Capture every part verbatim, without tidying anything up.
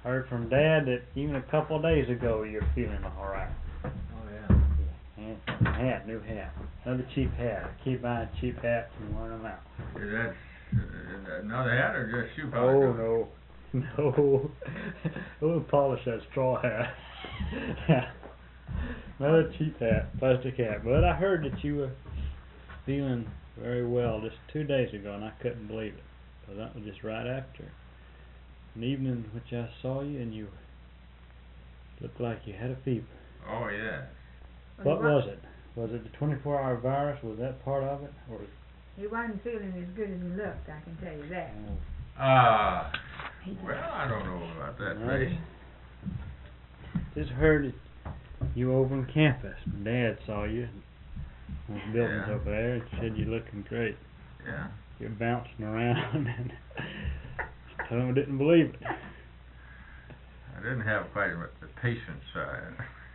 heard from Dad that even a couple of days ago you're feeling all right. Oh yeah. And hat, new hat, another cheap hat. I keep buying cheap hats and wearing them out. Is that uh, another hat or just shoe polish? Oh no, no. We'll polish that straw hat. Yeah. Another cheap hat, plastic hat. But I heard that you were feeling very well just two days ago, and I couldn't believe it. Because that was just right after an evening in which I saw you, and you looked like you had a fever. Oh yes. What was it? Was it the twenty-four hour virus? Was that part of it? Or he wasn't feeling as good as he looked, I can tell you that. Ah, uh, well, I don't know about that, Ray. Just heard that you were over on campus. My dad saw you on the buildings yeah. over there and said you're looking great. Yeah. You're bouncing around and I didn't believe it. I didn't have quite the patient side.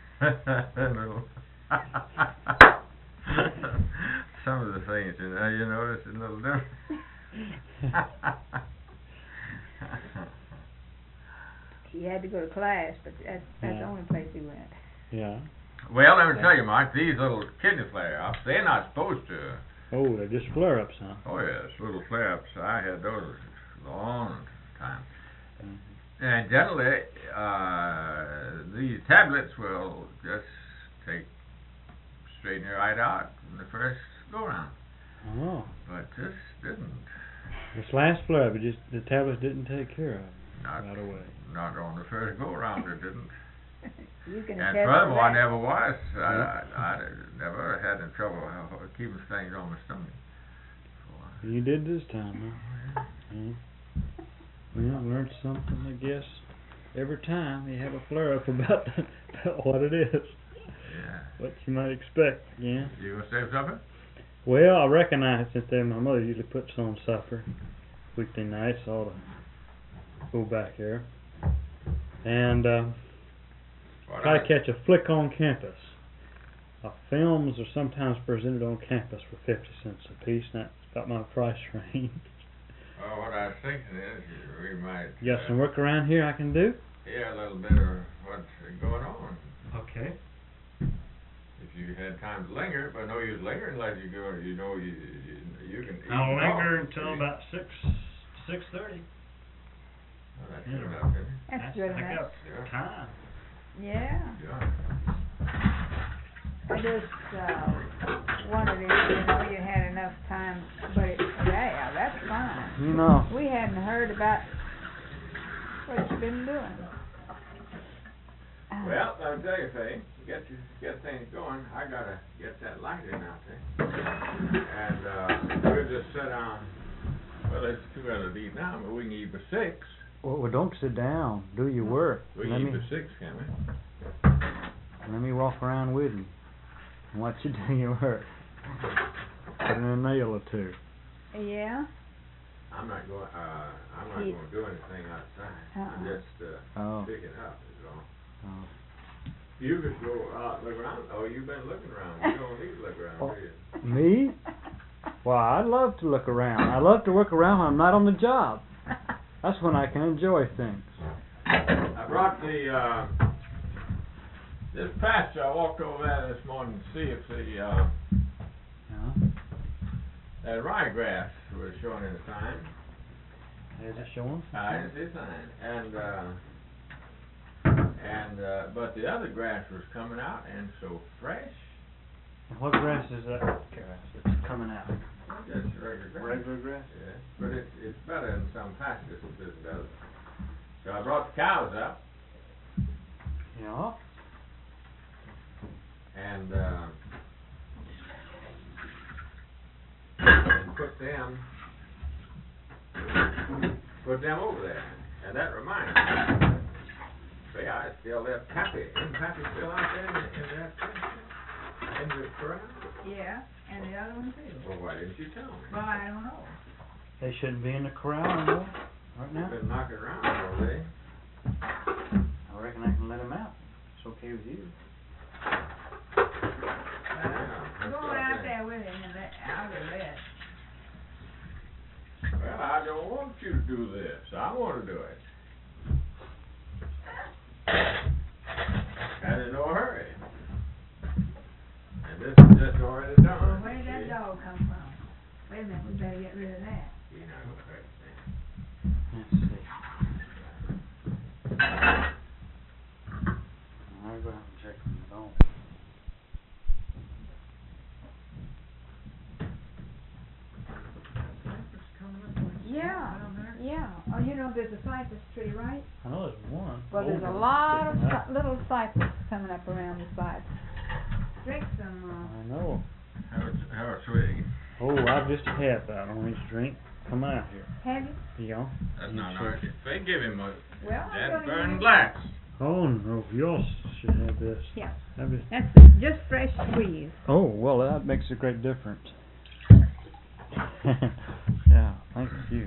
Some of the things, you know, you notice a little different. He had to go to class, but that's, that's yeah. the only place he went. Yeah. Well, let me tell you, Mike, these little kidney flare-ups, they're not supposed to. Oh, they're just flare-ups, huh? Oh, yes, little flare-ups. I had those a long time. Mm-hmm. And generally, uh, these tablets will just take, straighten you right out in the first go-round. Oh. But this didn't. This last flare-up, just the tablets didn't take care of it not, right away. Not on the first go-round, it didn't. You can and furthermore, I never was. I, yeah. I, I never had any trouble keeping things on my stomach. So, you did this time, huh? Yeah. Well, I learned something, I guess, every time you have a flare-up about, about what it is. Yeah. What you might expect, yeah. You gonna say something? Well, I recognize since then my mother usually puts on supper weekday nights, I ought to go back there. And, uh, try to catch a flick on campus. Uh, films are sometimes presented on campus for fifty cents a piece, and that's about my price range. Well, what I was thinking is we might... You got uh, some work around here I can do? Yeah, a little bit of what's going on. Okay. If you had time to linger, but no use linger unless you go, you know, you you, you can... I'll linger talk, until about six, six thirty. Well, that's Yeah. good enough, isn't it? That's good I enough. got time. Yeah. Yeah. I just uh, wondered if you know you had enough time, but it, yeah, that's fine. You know. We hadn't heard about what you've been doing. Uh, Well, I'll tell you, Faye, get you, get things going. I gotta get that light in out there, and uh, we'll just sit down. Well, it's too early to eat now, but we can eat for six. Well, well, don't sit down. Do your work. We let can me, eat for six, can we? Let me walk around with you and watch you do your work. Put in a nail or two. Yeah. I'm not going. Uh, I'm not He- going to do anything outside. Uh-uh. I'm just uh, Oh. picking up. Is all. Oh. You could go out and look around. Oh, you've been looking around. You don't need to look around, Oh. do you? Me? Well, I'd love to look around. I love to work around when I'm not on the job. That's when I can enjoy things. I brought the uh, this pasture. I walked over there this morning to see if the uh, Yeah. that ryegrass was showing any sign. Is it showing? I didn't see a sign, and uh, and uh, but the other grass was coming out and so fresh. And what grass is that grass that's coming out? Just regular grass. Regular grass? Yeah, but it's it's better than some pastures this does. So I brought the cows up Yeah. and uh, and put them put them over there. And that reminds me, see, I still left Pappy. Isn't Pappy still out there in, in that pasture? In the corral? Yeah, and the other one too. Well, why didn't you tell me? Well, I don't know. They shouldn't be in the corral anymore right now. You've been knocking around all day. I reckon I can let them out. It's okay with you. Well, that's go what I out think. there with him and let, I'll go let. Well, I don't want you to do this. I want to do it. get rid of that. He not gonna hurt Let's see. I'll go out and check them at all. Yeah, yeah. Oh, you know, there's a cypress tree, right? I know there's one. Well, there's a older lot of sticking up. cy- little cypress coming up around the side. Drink some, uh, I know. How it's, how it's swig. Oh, I've just had that orange drink. Come out here. have you? Yeah. That's You not sure? nice. If they give him a, Well, I'm that gonna burn use- blacks. Oh no, y'all should have this. Yeah. Have this. That's just fresh squeeze. Oh, well, that makes a great difference. Yeah, thank you.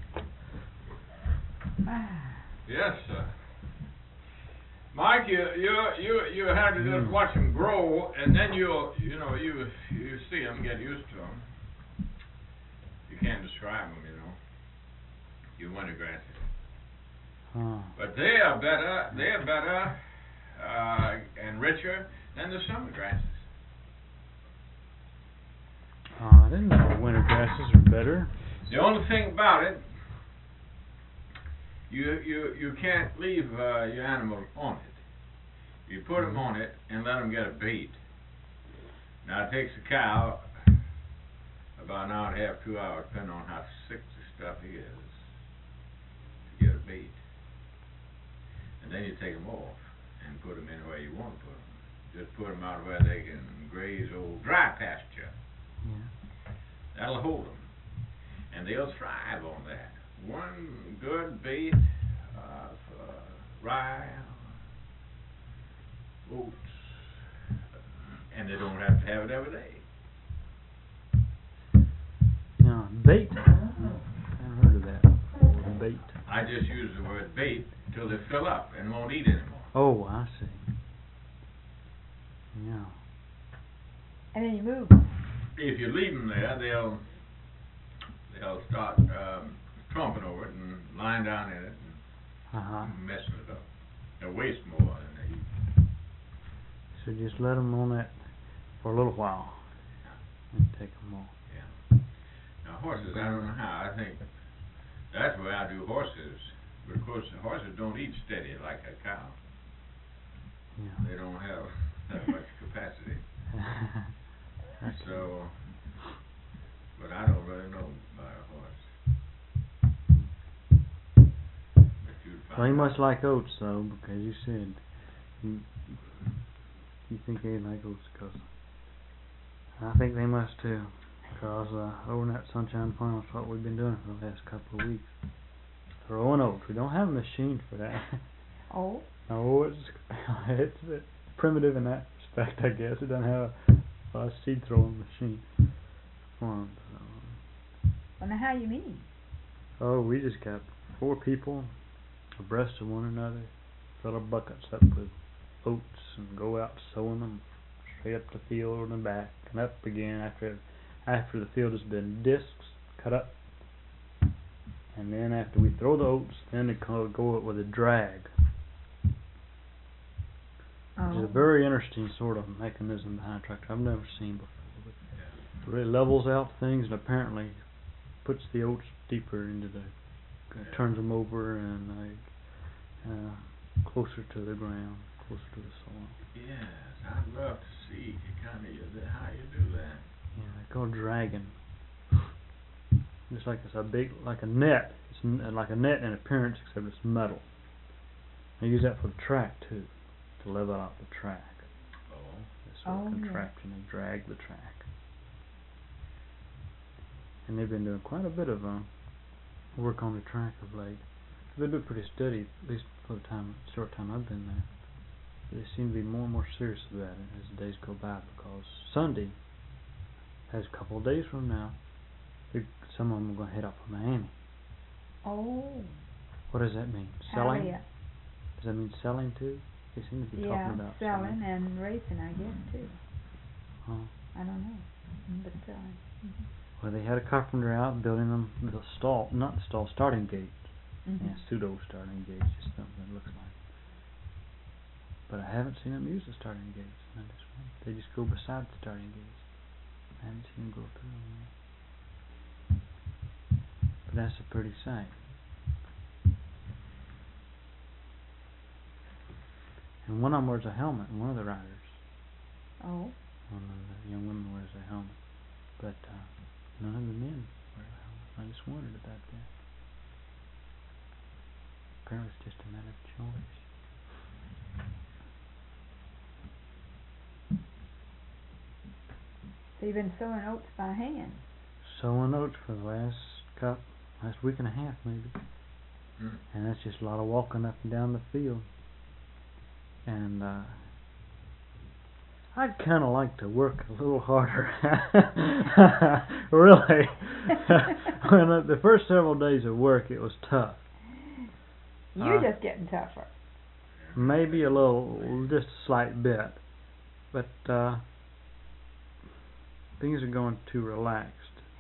Yes, sir. Mike, you you you you have to just Mm. watch them grow, and then you'll you know you you see them, get used to them. You can't describe them, you know. You winter grasses, Huh. but they are better. They are better uh, and richer than the summer grasses. Uh, I didn't know winter grasses are better. The only thing about it, you you you can't leave uh, your animal on it. You put them on it and let them get a bait. Now it takes a cow about an hour and a half, two hours, depending on how sick the stuff is, to get a bait. And then you take them off and put them anywhere you want to put them. Just put them out where they can graze old dry pasture. Yeah. That'll hold them. And they'll thrive on that. One good bait of uh, rye, oats, and they don't have to have it every day. Yeah, bait. I haven't heard of that. Bait. I just use the word bait till they fill up and won't eat anymore. Oh, I see. Yeah. And then you move. If you leave them there, they'll they'll start um, tromping over it and lying down in it and Uh huh. messing it up. They'll waste more than they eat. So just let them on that for a little while and take them off. Yeah. Now horses, I don't know how. I think that's the way I do horses. But of course, the horses don't eat steady like a cow. Yeah. They don't have that much capacity. So, but I don't really know about a horse. But you'd Well, find he out. must like oats though, because you said you, you think they like oats, cause I think they must too. Cause uh, over in that Sunshine Farm, that's what we've been doing for the last couple of weeks. Throwing oats. We don't have a machine for that. Oh. No, it's it's a bit primitive in that respect, I guess. It doesn't have a, a seed throwing machine. Farm, so. Well, now how you mean? Oh, we just got four people abreast of one another, fill our buckets up with oats and go out sowing them straight up the field and back and up again after after the field has been discs cut up. And then after we throw the oats, then they go go with a drag. Oh. It's a very interesting sort of mechanism behind a tractor I've never seen before. But it really levels out things and apparently puts the oats deeper into the, uh, turns them over and uh, uh, closer to the ground, closer to the soil. Yes, I'd love to see kind of how you do that. Yeah, they call it dragging. It's like it's a big, like a net. It's n- like a net in appearance, except it's metal. They use that for the track too, to level out the track. Oh. This sort Oh, of yeah. contraption and drag the track. And they've been doing quite a bit of uh, work on the track of late. They've been pretty steady, at least for the time, short time I've been there. But they seem to be more and more serious about it as the days go by, because Sunday, has a couple of days from now, they- some of them are going to head out for Miami. Oh. What does that mean? Selling? Hallelujah. Does that mean selling too? They seem to be Yeah, talking about selling and racing, I guess, too. Oh. I don't know. Mm, But selling. Mm-hmm. Well, they had a carpenter out building them the stall, not the stall, starting gates. Mm-hmm. Yeah, pseudo starting gates, just something that looks like. But I haven't seen them use the starting gates. I just, they just go beside the starting gates. I haven't seen them go through them yet. But that's a pretty sight. And one of them wears a helmet, and one of the riders. Oh. One of the young women wears a helmet. But uh, none of the men wear a helmet. I just wondered about that. Apparently it's just a matter of choice. So you've been sowing oats by hand? Sowing oats for the last cup, last week and a half maybe. Mm. And that's just a lot of walking up and down the field. And uh, I'd kind of like to work a little harder. Really. When uh, the first several days of work, it was tough. You're Uh, just getting tougher. Maybe a little, just a slight bit. But uh, things are going too relaxed.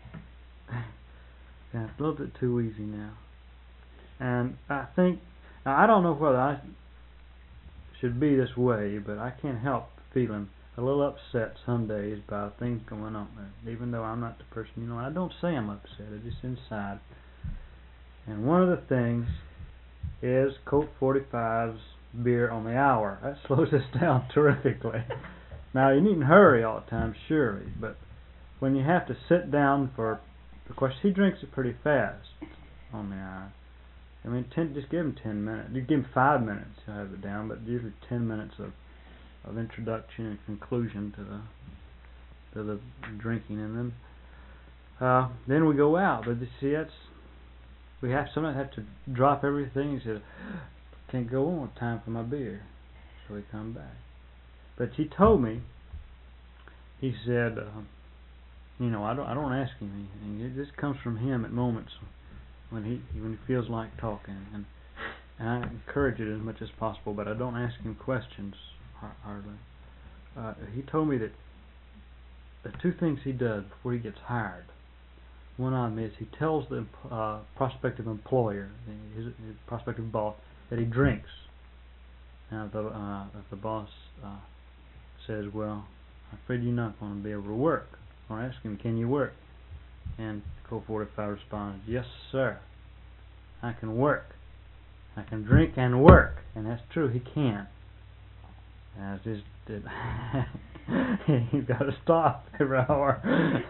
Yeah, it's a little bit too easy now. And I think, now I don't know whether I should be this way, but I can't help feeling a little upset some days by things going on there. Even though I'm not the person, you know, I don't say I'm upset, it's just inside. And one of the things is Colt forty-five's beer on the hour. That slows us down terrifically. Now, you needn't hurry all the time, surely, but when you have to sit down for, of course, he drinks it pretty fast on the hour. I mean, ten, just give him ten minutes. You give him five minutes, he'll have it down, but usually ten minutes of, of introduction and conclusion to the to the drinking, and then uh, then we go out. But you see, that's we have sometimes have to drop everything. He says, "Can't go on. Time for my beer." So we come back. But he told me, he said, uh, you know, I don't I don't ask him anything. It just comes from him at moments when he when he feels like talking, and and I encourage it as much as possible. But I don't ask him questions hardly. Uh, he told me that the two things he does before he gets hired. One of them is he tells the uh, prospective employer, his, his prospective boss, that he drinks. Now, the, uh, if the boss uh, says, "Well, I'm afraid you're not going to be able to work," or ask him, "Can you work?" And Colt forty-five responds, "Yes, sir. I can work. I can drink and work," and that's true. He can. And it's just that he's got to stop every hour.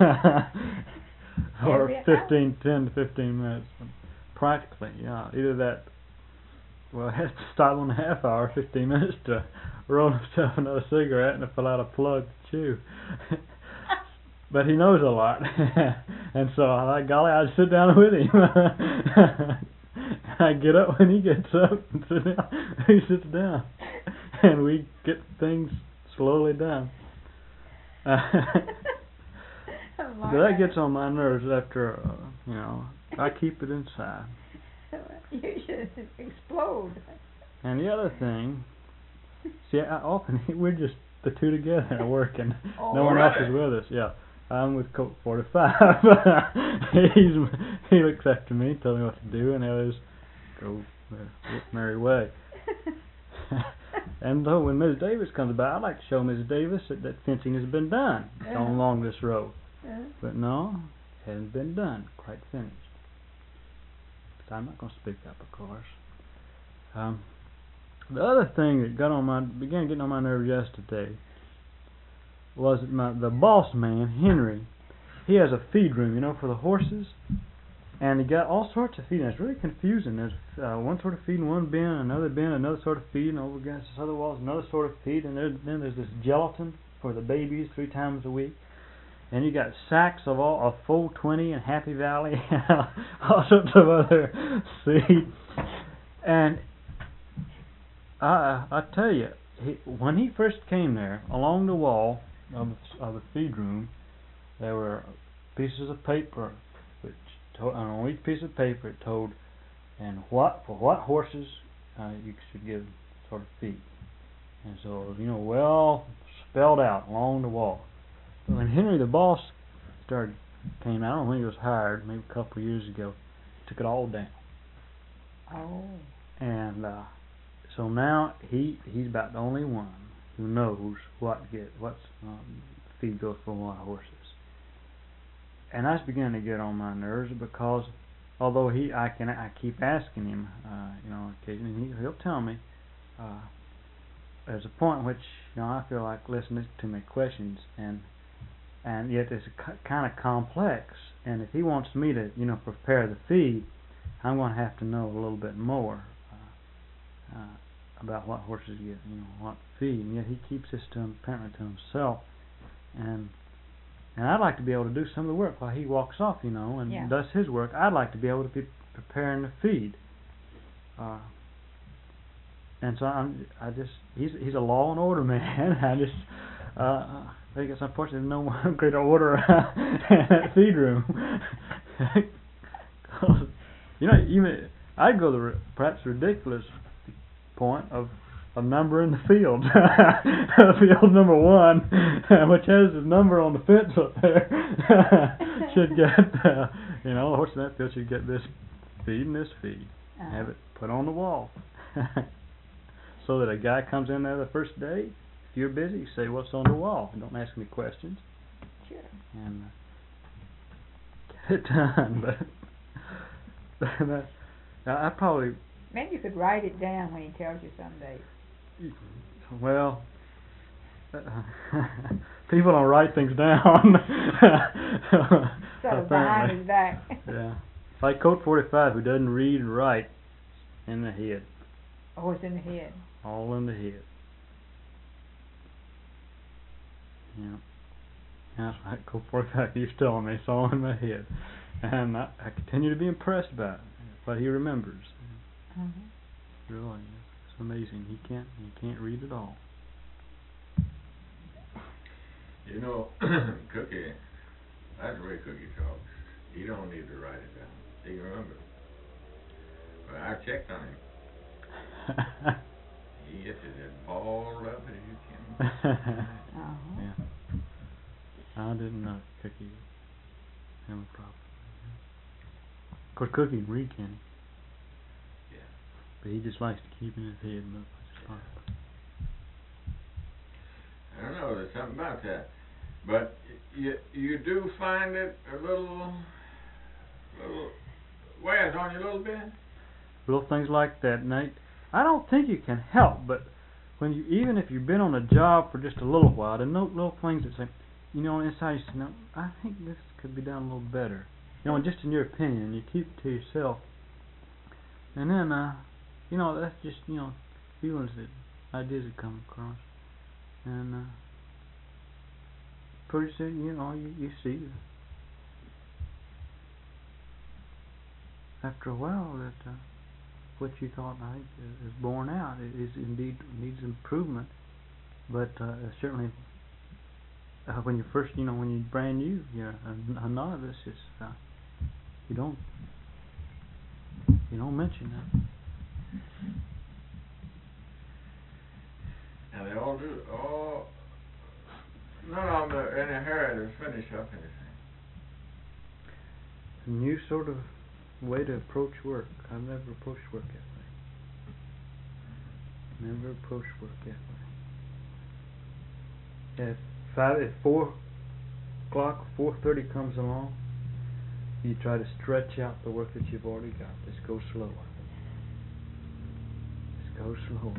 Or fifteen, ten to fifteen minutes. Practically, yeah. Either that, well, it has to stop on a half hour, fifteen minutes to roll himself another cigarette and to fill out a plug to chew. But he knows a lot. And so, like, golly, I sit down with him. I get up when he gets up and sit down. He sits down. And we get things slowly done. Uh, But that gets on my nerves after, uh, you know, I keep it inside. You should explode. And the other thing, see, I often, we're just the two together working. Oh, no one really? else is with us, yeah. I'm with Colt forty-five. He's, he looks after me, tells me what to do, and the others go their merry way. And though when Missus Davis comes by, I'd like to show Missus Davis that, that fencing has been done Yeah. on along this road. Uh, But no, it hasn't been done, quite finished. So I'm not going to speak up, of course. Um, the other thing that got on my began getting on my nerves yesterday was that my the boss man, Henry. He has a feed room, you know, for the horses, and he got all sorts of feed. And it's really confusing. There's uh, one sort of feed in one bin, another bin, another sort of feed, and over against this other wall is another sort of feed, and there, then there's this gelatin for the babies three times a week. And you got sacks of all of Full twenty and Happy Valley, all sorts of other seed. And I I tell you, he, when he first came there, along the wall of of the feed room, there were pieces of paper, which told, on each piece of paper it told, and what for what horses uh, you should give sort of feed. And so it was, you know, well spelled out along the wall. When Henry the boss started came out, I don't think he was hired, maybe a couple of years ago, took it all down. oh. And uh, so now he he's about the only one who knows what get what's um, feed goes for what horses. And that's beginning to get on my nerves because although he, I can, I keep asking him, uh, you know, occasionally, he, he'll tell me, uh, there's a point in which, you know, I feel like listening to my questions, and, and yet it's c- kind of complex, and if he wants me to, you know, prepare the feed, I'm going to have to know a little bit more, uh, uh, about what horses get, you know, what feed, and yet he keeps this to him, apparently to himself, and and I'd like to be able to do some of the work while he walks off, you know, and Yeah. does his work. I'd like to be able to be preparing the feed, uh, and so I'm, I just, he's he's a law and order man. I just, uh, I think it's unfortunate there's no greater order in that feed room. You know, even I'd go the perhaps ridiculous point of a number in the field. Field number one, which has his number on the fence up there, should get, uh, you know, the horse in that field should get this feed and this feed. Uh-huh. Have it put on the wall. So that a guy comes in there the first day, if you're busy, you say, what's on the wall? And don't ask me questions. Sure. And uh, get it done. But, but I probably... Maybe you could write it down when he tells you someday. Well, uh, people don't write things down. Sort of behind his back. Yeah. Like Colt forty-five, who doesn't read and write in the head. Oh, it's in the head. All in the head. Yeah. That's right. Colt forty-five keeps telling me it's all in my head. And I, I continue to be impressed by it. What he remembers. Mm-hmm. Really. It's amazing. He can't he can't read at all. You know, Cookie, that's the way Cookie talks. He don't need to write it down. He can remember. But I checked on him. He gets it as balled up as you can. Uh-huh. Yeah. I didn't know Cookie had a problem. Of course, Cookie can read, can he? Yeah. But he just likes to keep in his head much as possible. I don't know, there's something about that. But you you do find it a little, little wears on you a little bit? Little things like that, Nate. I don't think you can help, but when you, even if you've been on a job for just a little while, there are no little things that say, you know, inside you say, no, I think this could be done a little better. You know, just in your opinion, you keep it to yourself. And then, uh, you know, that's just, you know, feelings that, ideas that come across. And, uh, pretty soon, you know, you, you see after a while that, uh, what you thought, I think, is borne out. It is indeed needs improvement. But, uh, certainly, uh, when you first, you know, when you're brand new, you're a, a novice, it's, uh, you don't, you don't mention that. And they all do, all, none of them are in a hurry to finish up anything. A new sort of way to approach work. I've never approached work that way. Never approached work that way. At five, at four o'clock, four thirty comes along, you try to stretch out the work that you've already got. Just go slower. Just go slower.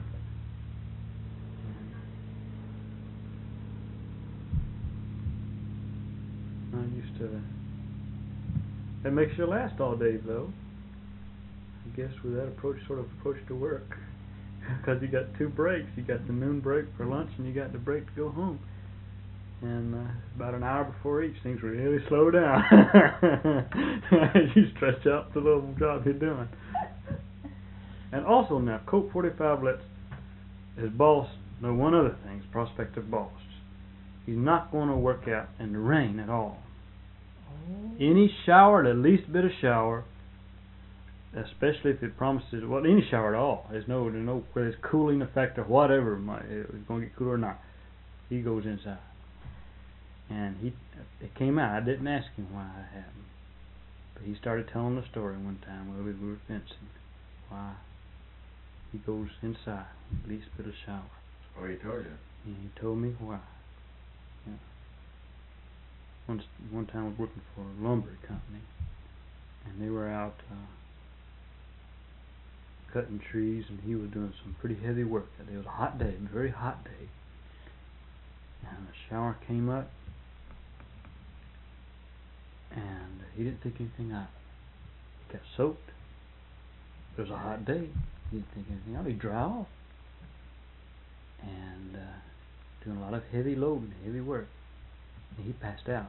I'm used to that. It makes you last all day, though. I guess with that approach, sort of approach to work, because you got two breaks. You got the noon break for lunch, and you got the break to go home. And uh, about an hour before each, things really slow down. You stretch out the little job you're doing. And also now, Colt forty-five lets his boss know one other thing, his prospective boss. He's not going to work out in the rain at all. Any shower, the least bit of shower, especially if it promises, well, any shower at all, there's no, there's no, whether it's cooling effect or whatever, it's going to get cooler or not, he goes inside. And he, it came out, I didn't ask him why it happened, but he started telling the story one time while we were fencing, why he goes inside, the least bit of shower. Oh, he told you? And he told me why. Yeah. One, one time I was working for a lumber company, and they were out uh, cutting trees, and he was doing some pretty heavy work. It was a hot day, a very hot day, and a shower came up, and he didn't think anything of it. He got soaked. It was a hot day. He didn't think anything of it. He'd dry off, and uh, doing a lot of heavy loading, heavy work, and he passed out.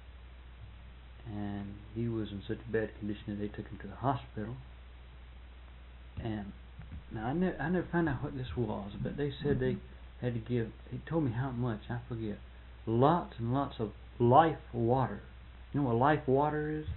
And he was in such bad condition that they took him to the hospital. And now I never, I never found out what this was, but they said they had to give. He told me how much, I forget. Lots and lots of life water. You know what life water is?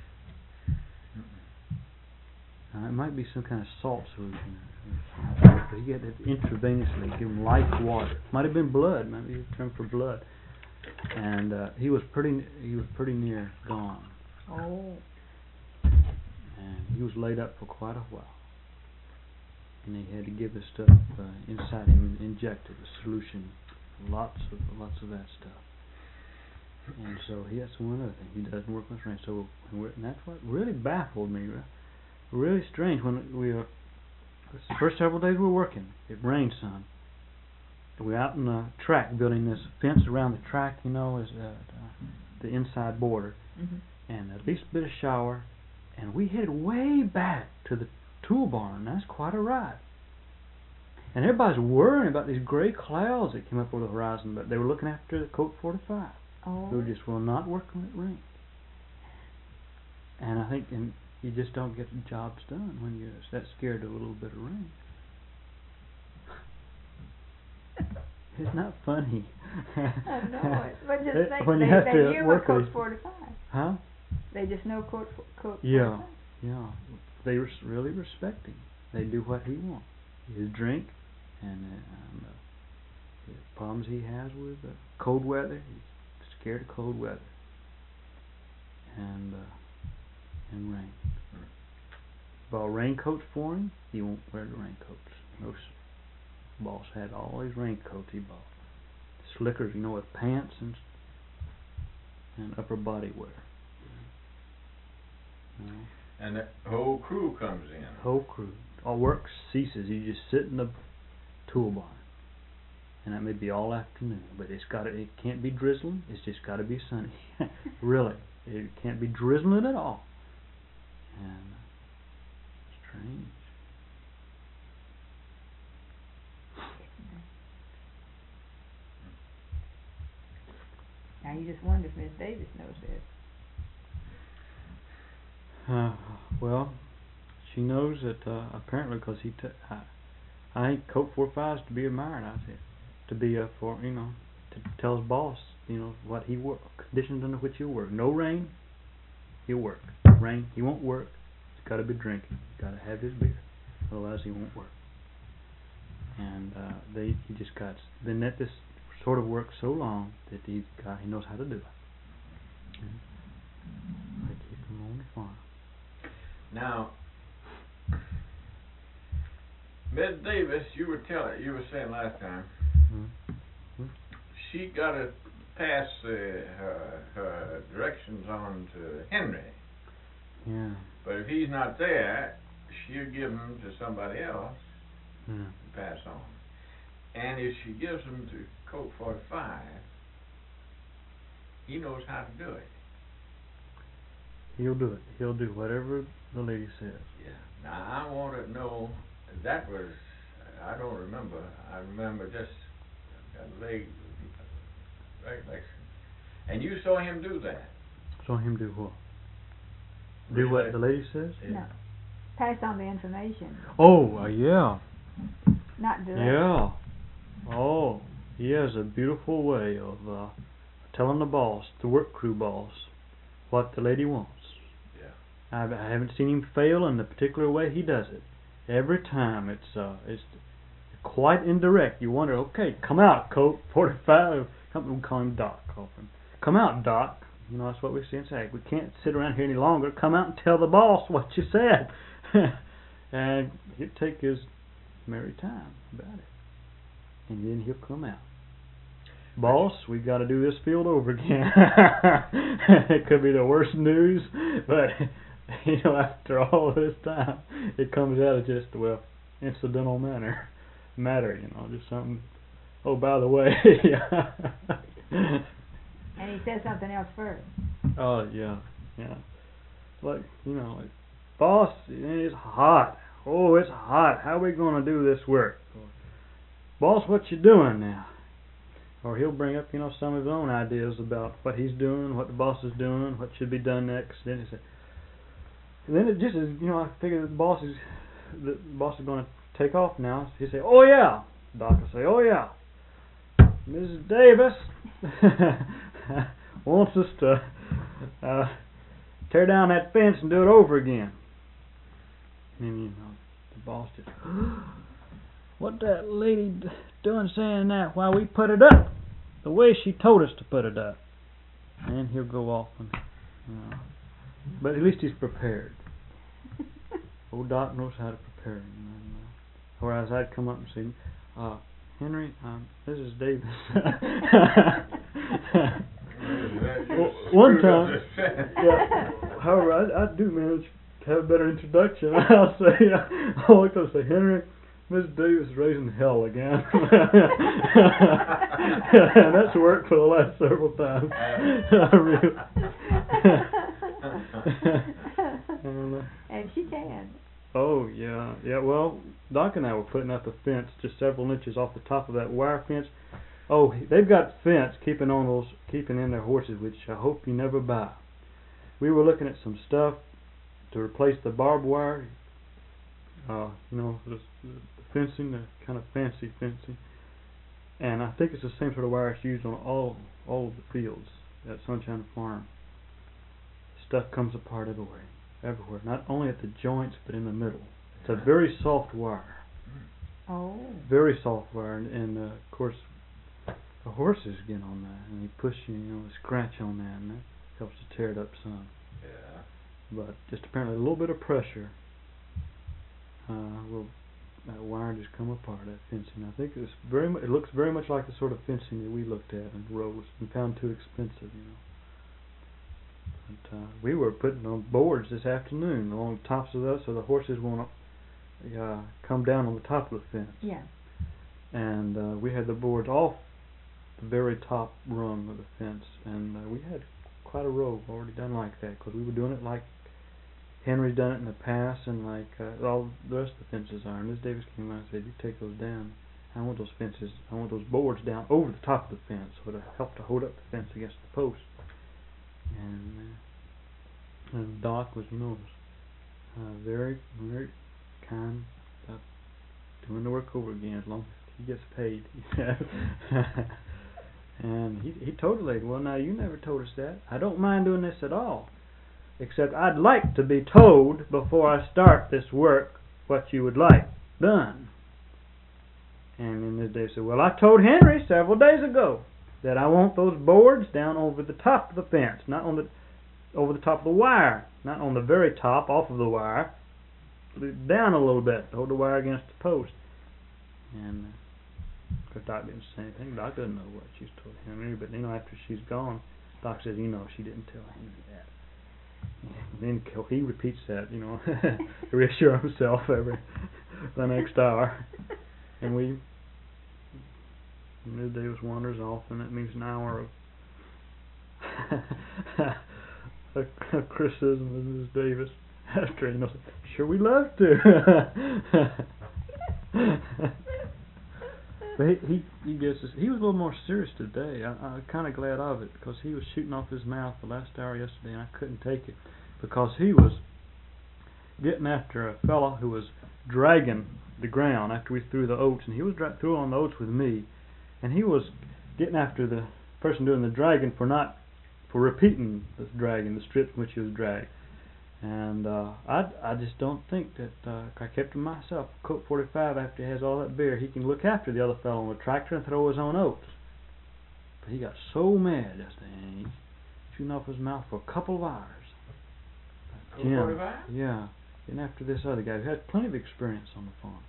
Uh, it might be some kind of salt solution, but he had it intravenously. Give him life water. Might have been blood. Might be a term for blood. And uh, he was pretty. He was pretty near gone. Oh. And he was laid up for quite a while. And they had to give the stuff uh, inside him, injected a solution, lots of lots of that stuff. And so he that's one other thing. He doesn't work with rain. So and that's what really baffled me. Really strange when we were the first several days we were working. It rained some. We were out in the track building this fence around the track. You know, is uh, the inside border. Mm-hmm. And at least a bit of shower, and we headed way back to the tool barn. That's quite a ride. And everybody's worrying about these gray clouds that came up over the horizon, but they were looking after the Colt forty-five. Oh. Who just will not work when it rains. And I think and you just don't get the jobs done when you're that scared of a little bit of rain. It's not funny. I know it. But just It- think, when they, you have they to knew work what with- Colt forty-five. Huh? They just know Colt, Colt Yeah, forty-five. yeah. They res- really respect him. They do what he wants. His drink and uh, um, uh, the problems he has with uh, cold weather. He's scared of cold weather and uh, and rain. Bought raincoats for him. He won't wear the raincoats. No, s- boss had all these raincoats he bought. Slickers, you know, with pants and and upper body wear. You know, And the whole crew comes in. whole crew. All work ceases. You just sit in the tool barn, and that may be all afternoon. But it's got to. It can't be drizzling. It's just got to be sunny. Really, it can't be drizzling at all. And strange. Now you just wonder if Miss Davis knows this. Uh, well, she knows that uh, apparently because he. T- I, I think Colt forty-five is to be admired. I said to be uh, for you know to tell his boss you know what he work conditions under which he'll work. No rain, he'll work. Rain, he won't work. He's got to be drinking. He's got to have his beer, otherwise he won't work. And uh, they he just got been at this sort of work so long that he's got he knows how to do it. And they keep him on the farm. Now, Miss Davis, you were telling, you were saying last time, Mm-hmm. she got to pass uh, her, her directions on to Henry. Yeah. But if he's not there, she'll give them to somebody else Yeah. to pass on. And if she gives them to Colt forty-five, he knows how to do it. He'll do it. He'll do whatever the lady says. Yeah. Now I want to know. That was. I don't remember. I remember just a vague recollection. And you saw him do that. Saw him do what? Do what the lady says? Yeah. No. Pass on the information. Oh, uh, yeah. Not direct. Yeah. Oh, he has a beautiful way of uh, telling the boss, the work crew boss, what the lady wants. Yeah. I, I haven't seen him fail in the particular way he does it. Every time it's uh, it's quite indirect. You wonder, okay, come out, Colt forty-five. Come, we call him Doc often. Come out, Doc. You know, that's what we say and say. We can't sit around here any longer. Come out and tell the boss what you said. And he'll take his merry time about it. And then he'll come out. Boss, we've got to do this field over again. It could be the worst news, but you know, after all this time, it comes out of just, well, incidental manner, matter, you know, just something, oh, by the way. And he says something else first. Oh, yeah, yeah. Like, you know, like, boss, it's hot. Oh, it's hot. How are we going to do this work? Boss, what you doing now? Or he'll bring up, you know, some of his own ideas about what he's doing, what the boss is doing, what should be done next. Then he said, and then it just is, you know, I figure the boss is, the boss is going to take off now. So he say, oh yeah. Doc will say, oh yeah. Missus Davis wants us to uh, tear down that fence and do it over again. And you know, the boss just, what that lady d- doing saying that? Why, we put it up the way she told us to put it up. And he'll go off and, you know, but at least he's prepared. Old Doc knows how to prepare him. And, uh, whereas I'd come up and say, uh, Henry, um, this is Davis. Well, one time, yeah, however, I, I do manage to have a better introduction. I'll say, I'll look up and say, Henry, Miss Davis is raising hell again. And that's worked for the last several times. I really. and, uh, And she can. Oh, yeah, yeah, well, Doc and I were putting up a fence just several inches off the top of that wire fence. Oh, they've got fence keeping on those, keeping in their horses, which I hope you never buy. We were looking at some stuff to replace the barbed wire, uh, you know, the, the fencing, the kind of fancy fencing. And I think it's the same sort of wire it's used on all, all of the fields at Sunshine Farm. Stuff comes apart everywhere. Everywhere, not only at the joints but in the middle. It's a very soft wire. Oh. Very soft wire, and, and uh, of course, the horses get on that, and they push you, you know, scratch on that, and that helps to tear it up some. Yeah. But just apparently a little bit of pressure uh, will that wire just come apart. That fencing, I think it's very. Mu- it looks very much like the sort of fencing that we looked at in Rose and found too expensive, you know. But, uh, we were putting on boards this afternoon along the tops of those, so the horses won't uh, come down on the top of the fence. Yeah. And uh, we had the boards off the very top rung of the fence, and uh, we had quite a row already done like that, because we were doing it like Henry's done it in the past, and like uh, all the rest of the fences are. And Miss Davis came out and said, "You take those down. I want those fences. I want those boards down over the top of the fence, so to help to hold up the fence against the post." And, uh, and Doc was, you know, uh, very, very kind about doing the work over again as long as he gets paid. And he he told the lady, "Well, now you never told us that. I don't mind doing this at all, except I'd like to be told before I start this work what you would like done." And then Miss Davis said, "Well, I told Henry several days ago that I want those boards down over the top of the fence, not on the over the top of the wire, not on the very top off of the wire, down a little bit to hold the wire against the post." And uh, of course, Doc didn't say anything. Doc doesn't know what she's told Henry, but you know, after she's gone, Doc says, "You know, she didn't tell Henry that." And then he repeats that, you know, to reassure himself every the next hour. And we, Miss Davis wanders off, and that means an hour of a criticism of Miss Davis. After, you know, "Sure, we love to." But he, he, he gets this. He was a little more serious today. I, I'm kind of glad of it, because he was shooting off his mouth the last hour yesterday, and I couldn't take it, because he was getting after a fella who was dragging the ground after we threw the oats, and he was dra- throwing the oats with me, and he was getting after the person doing the dragging for not for repeating the dragging, the strips in which he was dragged. And uh, I, I just don't think that uh, I kept to myself. Colt forty-five, after he has all that beer, he can look after the other fellow on the tractor and throw his own oats. But he got so mad yesterday, he's shooting off his mouth for a couple of hours. Colt forty-five? Yeah, getting after this other guy who had plenty of experience on the farm.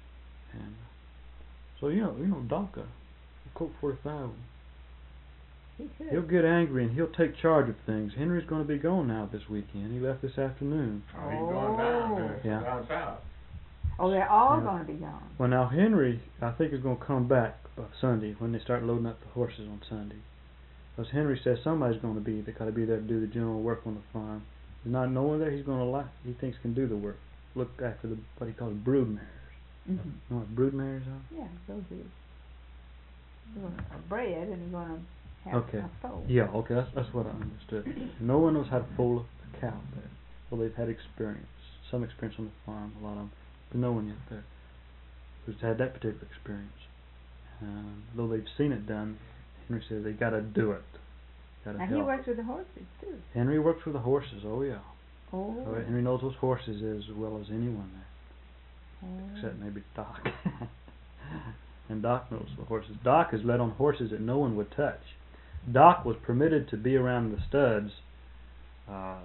And so you know, you know, Doc, uh, Colt forty-five He could. He'll get angry and he'll take charge of things. Henry's going to be gone now this weekend. He left this afternoon. Oh, he's going down to Yeah. down south. Oh, they're all Yeah. going to be gone. Well, now Henry, I think, is going to come back uh, Sunday when they start loading up the horses on Sunday. Because Henry says somebody's going to be, they got to be there to do the general work on the farm. There's not no one there he's going to like, he thinks can do the work. Look after the, what he calls brood mares. Mm-hmm. You know what brood mares are? Yeah, those are doing a bread and you're going to have Okay. a foal. Yeah, okay, that's, that's what I understood. No one knows how to foal a cow there. Well, they've had experience, some experience on the farm, a lot of them, but no one yet there who's had that particular experience. Um, though they've seen it done, Henry says they got to do it. Gotta Now help. he works with the horses too. Henry works with the horses. Oh yeah. Oh. Oh, Henry knows those horses as well as anyone there, Oh. except maybe Doc. And Doc knows the horses. Doc is led on horses that no one would touch. Doc was permitted to be around the studs uh,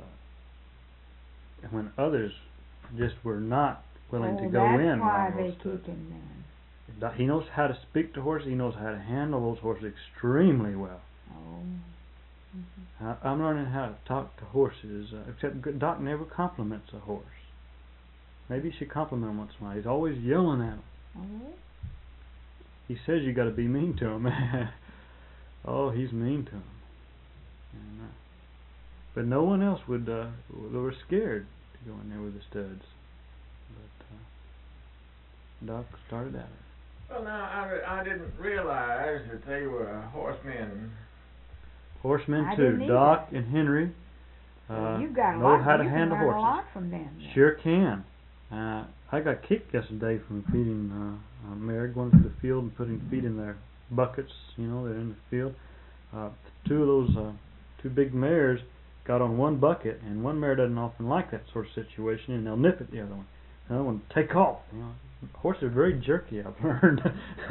when others just were not willing oh, to go that's in. why around they those studs. keep him then. Doc, he knows how to speak to horses. He knows how to handle those horses extremely well. Oh. Mm-hmm. I, I'm learning how to talk to horses. Uh, except good- Doc never compliments a horse. Maybe you should compliment him once in a while. He's always yelling at him. Oh. He says you got to be mean to him. Oh, he's mean to him. And, uh, but no one else would. Uh, they were scared to go in there with the studs. But uh, Doc started at it. Well, now I, I didn't realize that they were horsemen. Horsemen I too. didn't either. Doc and Henry Well, uh, you've got a know lot. how to you handle can learn horses. a lot from them. then. Sure can. Uh, I got kicked yesterday from feeding uh, uh, Mary, going to the field and putting feed in their buckets. You know, they're in the field. Uh, two of those, uh, two big mares got on one bucket, and one mare doesn't often like that sort of situation, and they'll nip at the other one. The other one take off. You know, horses are very jerky, I've learned.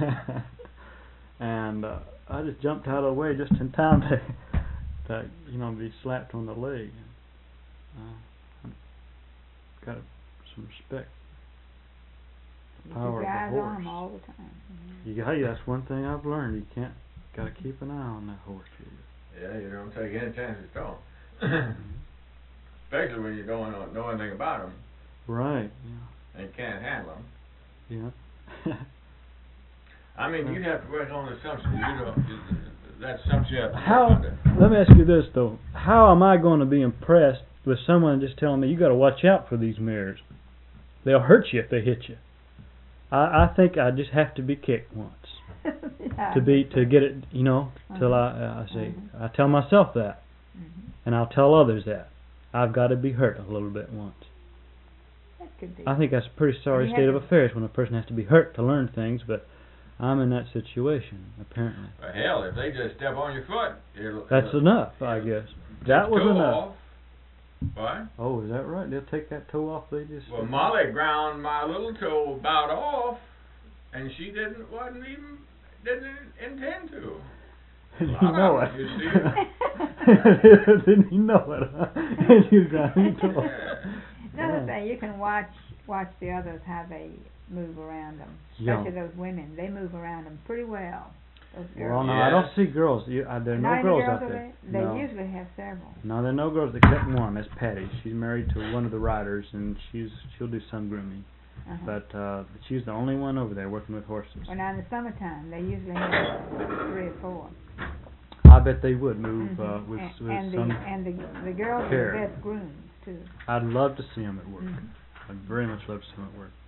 And uh, I just jumped out of the way just in time to, to you know, be slapped on the leg. Uh, I've got some respect. You Power keep of eyes the on horse. them all the time. Mhm. You, hey, that's one thing I've learned. You can't, got to keep an eye on that horse. You. Yeah, you don't take any chances at all. Especially when you don't know, know anything about them Right. Yeah. and can't handle them. Yeah. I mean, you'd have to work on the assumption. You know, that assumption you have to work How? under. Let me ask you this though: how am I going to be impressed with someone just telling me you got to watch out for these mares? They'll hurt you if they hit you. I, I think I just have to be kicked once Yeah, to be I to get it. You know, till I Uh-huh. I say Mhm. I tell myself that, Mhm. and I'll tell others that. I've got to be hurt a little bit once. That could be. I think that's a pretty sorry You state have of to- affairs when a person has to be hurt to learn things, but I'm in that situation apparently. Well, hell, if they just step on your foot, it'll. That's it'll, enough, I guess. That was toe enough. Off. What? Oh, is that right? They'll take that toe off. They just. Well, Molly ground my little toe about off, and she didn't wasn't even didn't intend to. Didn't lot he of know them, it? you Didn't he know it? Huh? And you got him toe. Another Yeah. thing, you can watch watch the others how they move around them, Yeah. especially those women. They move around them pretty well. Those Well, girls. no, I don't Yes. see girls. You, uh, there are Not no any girls girls out are there. They, they no. usually have several. No, there are no girls except one. That's Patty. She's married to one of the riders, and she's she'll do some grooming. Uh-huh. But uh, she's the only one over there working with horses. Well, now in the summertime, they usually have three or four. I bet they would move Mhm. uh, with, and, with and the some. and the the girls care. are the best grooms too. I'd love to see them at work. Mhm. I'd very much love to see them at work.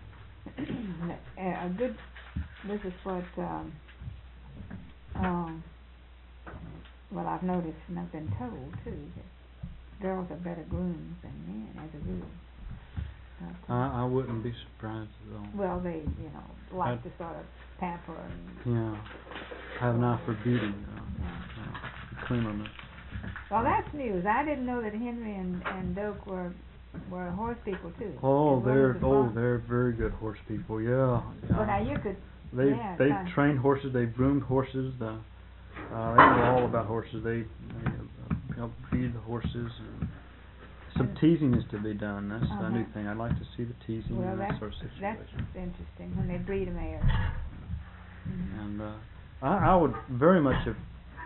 a good. This is what. Um, um, well, I've noticed and I've been told too that girls are better grooms than men as a rule. But, uh, I, I wouldn't be surprised at all. well, they you know like I'd- to sort of pamper and. Yeah, have an eye for beauty, uh, Yeah. uh, cleanliness. Well, that's news. I didn't know that Henry and and Doak were were horse people too. Oh, as well they're as the oh, farm. they're very good horse people. Yeah, yeah. Well, now you could. They've yeah, they've fine. trained horses. They've groomed horses. The, uh, they know all about horses. They, they uh, help feed the horses. And some And- teasing is to be done. That's Uh-huh. a new thing. I'd like to see the teasing Well, and that that's sort of that's situation. interesting when they breed a mare. Mhm. And uh, I, I would very much have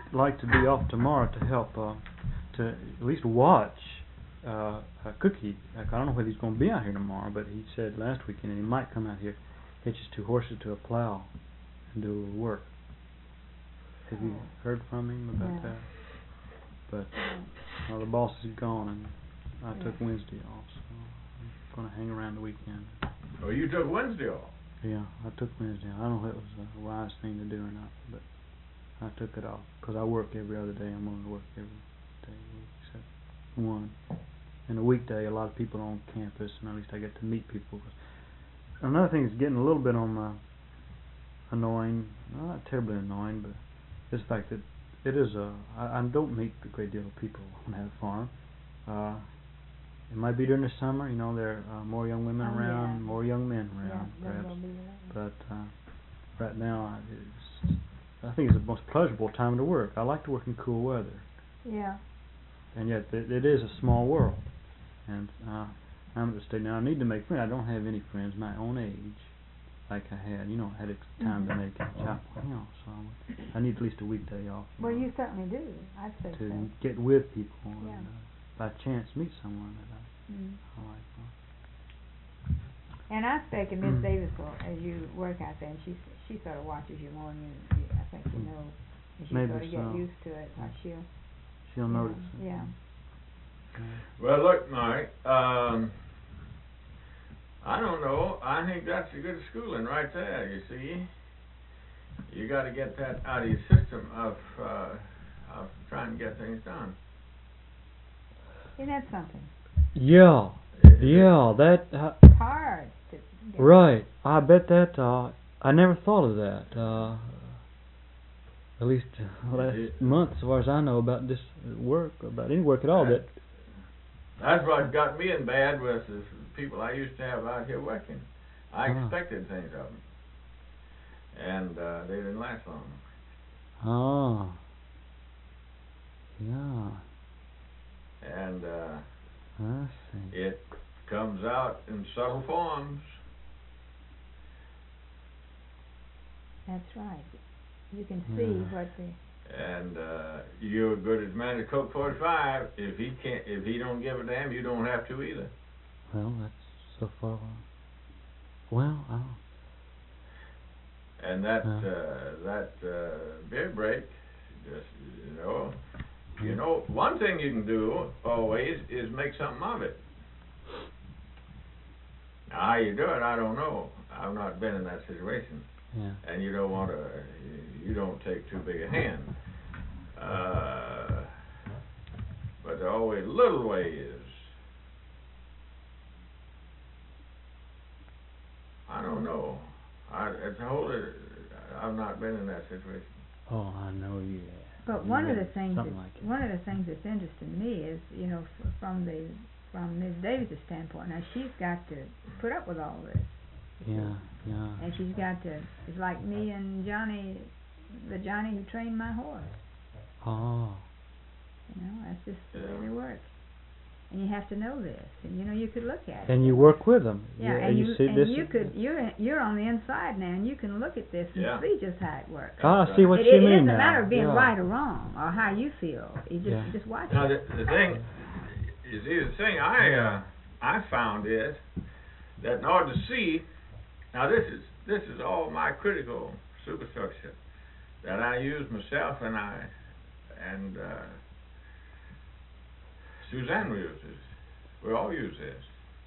like to be off tomorrow to help, uh, to at least watch uh, a Cookie. Like, I don't know whether he's going to be out here tomorrow, but he said last weekend he might come out here, hitch his two horses to a plow, and do a little work. Have you heard from him about Yeah. that? But well, the boss is gone, and I Yeah. took Wednesday off, so I'm going to hang around the weekend. Oh, you took Wednesday off? Yeah, I took Wednesday. I don't know if it was a wise thing to do or not, but I took it off because I work every other day. I'm going to work every day a week except one. And a weekday, a lot of people on campus, and at least I get to meet people. Another thing that's getting a little bit on my annoying, not terribly annoying, but is the fact that it is a, I, I don't meet a great deal of people on that farm. Uh, it might be during the summer, you know, there are uh, more young women Oh, around, yeah. more young men Yeah, around, that perhaps. will be right. But uh, right now, I- it's, I think it's the most pleasurable time to work. I like to work in cool weather, Yeah. and yet it, it is a small world. And uh, I'm at the stage now. I need to make friends. I don't have any friends my own age, like I had. You know, I had a time to Mhm. make a child. You know, so I need at least a weekday off. Well, know, you certainly do. I'd say to so. get with people Yeah. and uh, by chance meet someone that I, Mm. I like. And I expect that Miss Mm. Davis will, as you work out there, and she she sort of watches you more, and you, you I think you Mm. know, as you Maybe sort of get so. used to it, like she'll She'll you know, notice it. Yeah. Yeah. Well, look, Mike, um, I don't know. I think that's a good schooling right there, you see. You got to get that out of your system of, uh, of trying to get things done. Isn't that something? Yeah, It- yeah, that uh, It's hard to get right. I bet that. Uh, I never thought of that. Uh, at least uh, last It- month, as far as I know, about this work, about any work at all. That That's what got me in bad with the people I used to have out here working. I Ah. expected things of them, and uh, they didn't last long. ah, yeah, And uh, I see. it comes out in subtle forms. That's right. You can see Yeah. what the And uh, you're good as man to Coke forty-five. If he can't, if he don't give a damn, you don't have to either. Well, that's so far. Well, I don't. And that Uh. uh, that uh, beer break, just you know, you Mm. know, one thing you can do always is make something of it. Now, how you do it, I don't know. I've not been in that situation, Yeah. and you don't want to. You don't take too big a hand. Uh, but the always little way is. I don't know. I it's a whole. I've not been in that situation. Oh, I know you. But You one of read the things something that, like it. one of the things that's interesting to me is, you know, f- from the from Miz Davis' standpoint. Now she's got to put up with all this, Yeah, yeah. and she's got to. It's like me and Johnny, the Johnny who trained my horse. Oh. You know, that's just the way Yeah. they work. And you have to know this, and you know you could look at it. And you work with them. Yeah, you, and you, you see and this. you could you're you're on the inside now, and you can look at this and Yeah. see just how it works. Ah, I see what it, you it, mean it isn't now. a matter of being yeah. right or wrong or how you feel. You just Yeah. just watch Now it. the the thing, you see, the thing I uh, I found is that in order to see, now this is this is all my critical superstructure that I use myself and I and uh, Suzanne uses. We all use this.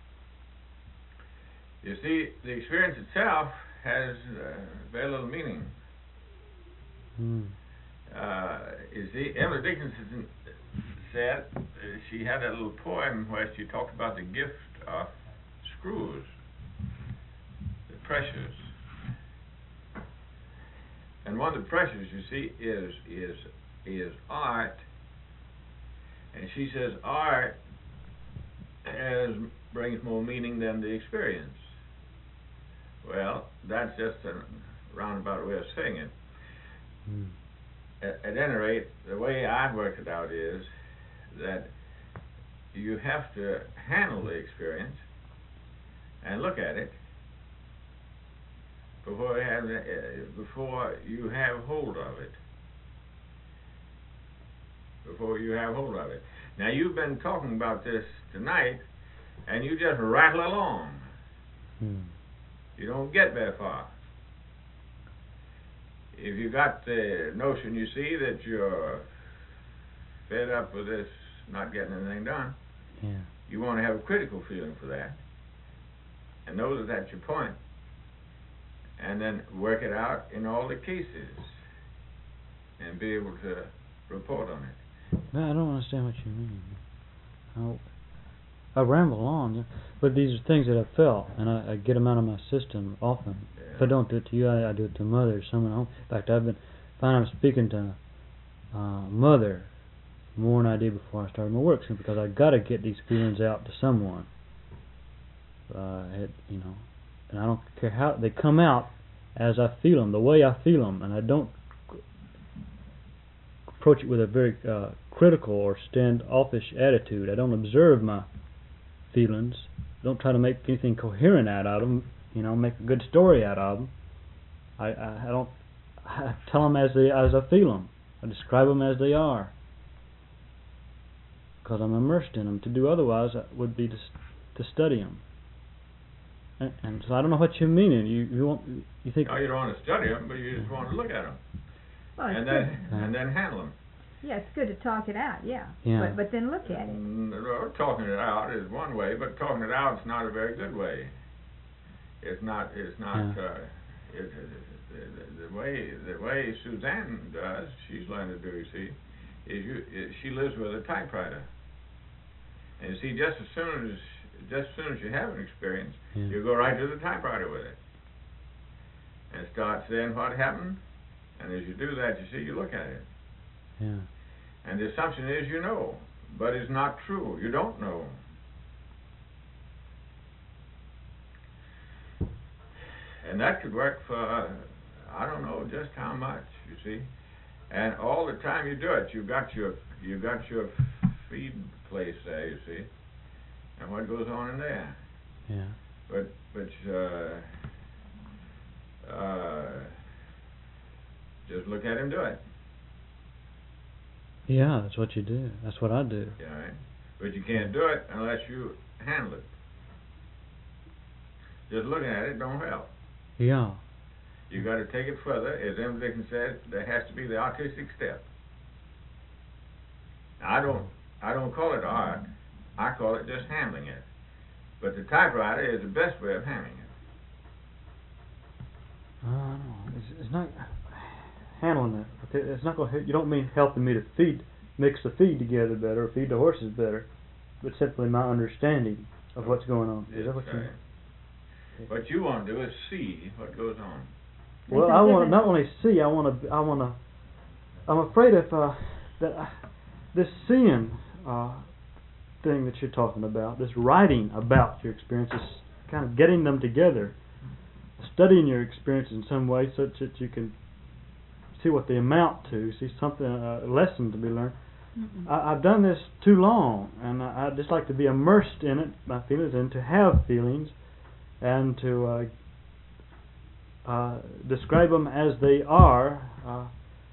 You see, the experience itself has uh, very little meaning. Mm. Uh, you see, Emily Dickinson said uh, she had that little poem where she talked about the gift of screws, the pressures. And one of the pressures, you see, is is is art. And she says art has brings more meaning than the experience. Well, that's just a roundabout way of saying it. Mm. At, at any rate, the way I work it out is that you have to handle the experience and look at it before you have, uh, before you have hold of it. before you have hold of it. Now, you've been talking about this tonight, and you just rattle along. Hmm. You don't get very far. If you got the notion, you see, that you're fed up with this not getting anything done, Yeah. you want to have a critical feeling for that, and know that that's your point, and then work it out in all the cases, and be able to report on it. No, I don't understand what you mean. I, I ramble on, yeah, but these are things that I felt, and I, I get them out of my system often. Yeah. If I don't do it to you, I, I do it to Mother or someone at home. In fact, I've been finding I'm speaking to uh, Mother more than I did before I started my work, simply because I got to get these feelings out to someone. Uh, it, you know, and I don't care how they come out, as I feel them, the way I feel them, and I don't approach it with a very uh, critical or standoffish attitude. I don't observe my feelings. Don't try to make anything coherent out of them. You know, make a good story out of them. I, I, I don't. I tell them as they as I feel them. I describe them as they are. Because I'm immersed in them. To do otherwise would be to to study them. And, and so I don't know what you mean. You you want you think? No, you don't want to study them, but you just want to look at them, Well, it's and good. then and then handle them. Yeah, it's good to talk it out, yeah. Yeah. But, but then look at it. Mm, well, talking it out is one way, but talking it out is not a very good way. It's not. It's not. Yeah. Uh, it, it, the, the way the way Suzanne does, she's learned to do. You see, is you is she lives with a typewriter, and you see, just as soon as just as soon as you have an experience, Yeah. you go right to the typewriter with it, and start saying what happened. And as you do that, you see, you look at it. Yeah. And the assumption is you know, but it's not true. You don't know. And that could work for, uh, I don't know just how much, you see. And all the time you do it, you got your you got your feed place there, you see, and what goes on in there. Yeah. But but uh, uh, just look at him do it. Yeah, that's what you do. That's what I do. Yeah, right? But you can't do it unless you handle it. Just looking at it don't help. Yeah. You got to take it further. As M. Dickens said, there has to be the artistic step. Now, I don't, I don't call it art. I call it just handling it. But the typewriter is the best way of handling it. I don't know. It's, it's not handling it. Okay, it's not going to. You don't mean helping me to feed, mix the feed together better, or feed the horses better, but simply my understanding of what's going on. Is that what you mean? What you want to do is see what goes on. Well, I want to not only see. I want to. I want to. I'm afraid if uh, that uh, this seeing uh, thing that you're talking about, this writing about your experiences, kind of getting them together, studying your experiences in some way, such that you can see what they amount to, see something, a lesson to be learned. Mm-mm. I, I've done this too long, and I, I just like to be immersed in it, my feelings, and to have feelings, and to uh, uh, describe them as they are, uh,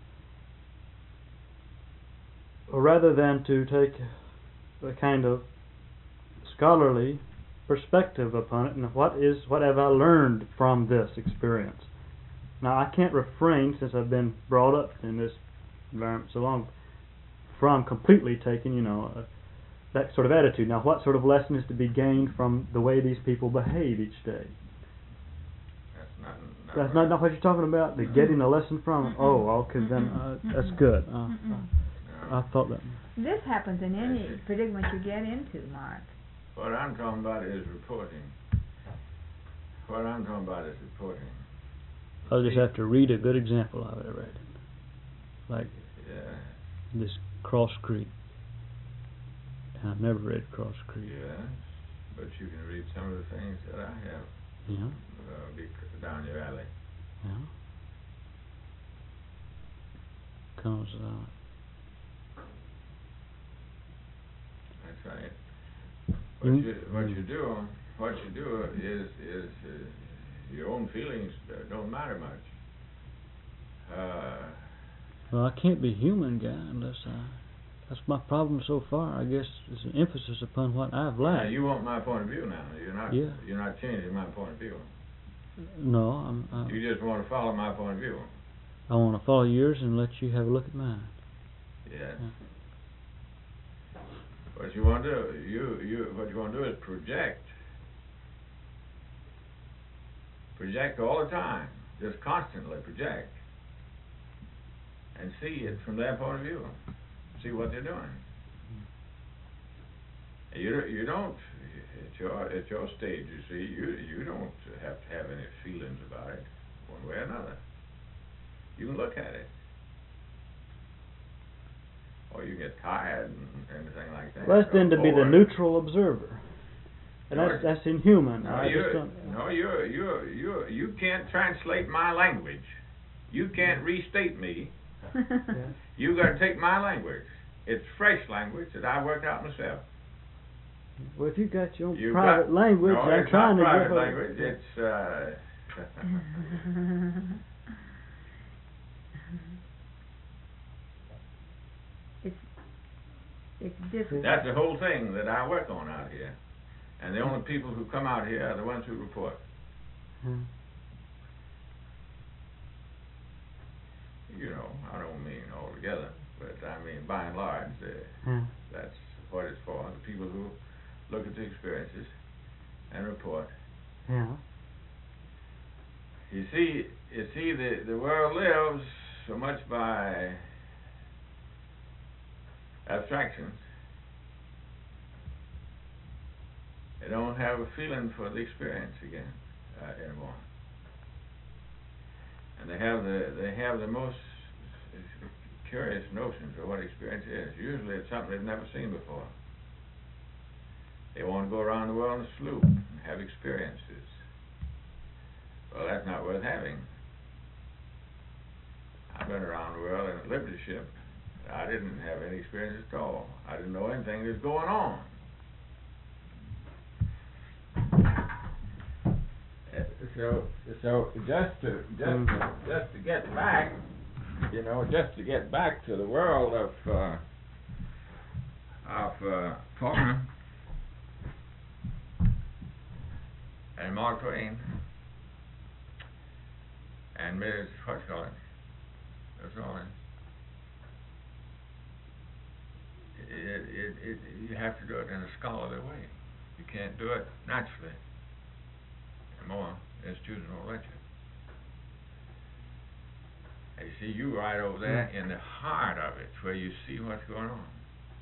rather than to take a kind of scholarly perspective upon it, and what is what have I learned from this experience. Now, I can't refrain, since I've been brought up in this environment so long, from completely taking, you know, uh, that sort of attitude. Now, what sort of lesson is to be gained from the way these people behave each day? That's not. not That's right. not, not what you're talking about? The getting a lesson from it? Oh, okay, then uh, that's good. Uh, Mm-mm. I thought that. This happens in any predicament you get into, Mark. What I'm talking about is reporting. What I'm talking about is reporting. I'll just have to read a good example of it, I reckon. Like Yeah. this Cross Creek. And I've never read Cross Creek. Yes, but you can read some of the things that I have. Yeah. Uh, be down your alley. Yeah. Comes uh That's right. What Mm. you what you do what you do is is uh, your own feelings uh, don't matter much. Uh, well, I can't be human, guy, unless I That's my problem so far. I guess it's an emphasis upon what I've Now, lacked. you want my point of view now. You're not. Yeah. You're not changing my point of view. No, I'm. I, You just want to follow my point of view. I want to follow yours and let you have a look at mine. Yes. Yeah. What you want to do, you you what you want to do is project. Project all the time, just constantly project, and see it from their point of view. See what they're doing. You you don't at your at your stage. You see, you you don't have to have any feelings about it, one way or another. You can look at it, or you get tired and anything like that. Well, that's then to be the Or- neutral observer, and No, that's that's inhuman. No, I you just don't. no, you you you you can't translate my language. You can't restate me. Yeah. You got to take my language. It's fresh language that I worked out myself. Well, if you got your own You private got, language, no, I'm it's trying not to private get what- language. It's uh. it's it's different. That's the whole thing that I work on out here, and the only people who come out here are the ones who report. Hmm. You know, I don't mean altogether, but I mean by and large, uh, Hmm. that's what it's for. The people who look at the experiences and report. Yeah. You see, you see, the the world lives so much by abstractions. They don't have a feeling for the experience again uh, anymore, and they have the they have the most curious notions of what experience is. Usually, it's something they've never seen before. They want to go around the world in a sloop and have experiences. Well, that's not worth having. I've been around the world in a Liberty ship. I didn't have any experience at all. I didn't know anything that was going on. Uh, So, so just to just to, just to get back, you know, just to get back to the world of uh, of uh, Faulkner and Mark Twain and Missus what's called it, that's all it. It, it, it, you have to do it in a scholarly way. You can't do it naturally. And more institutions won't let you. And you see, you right over there in the heart of it, where you see what's going on.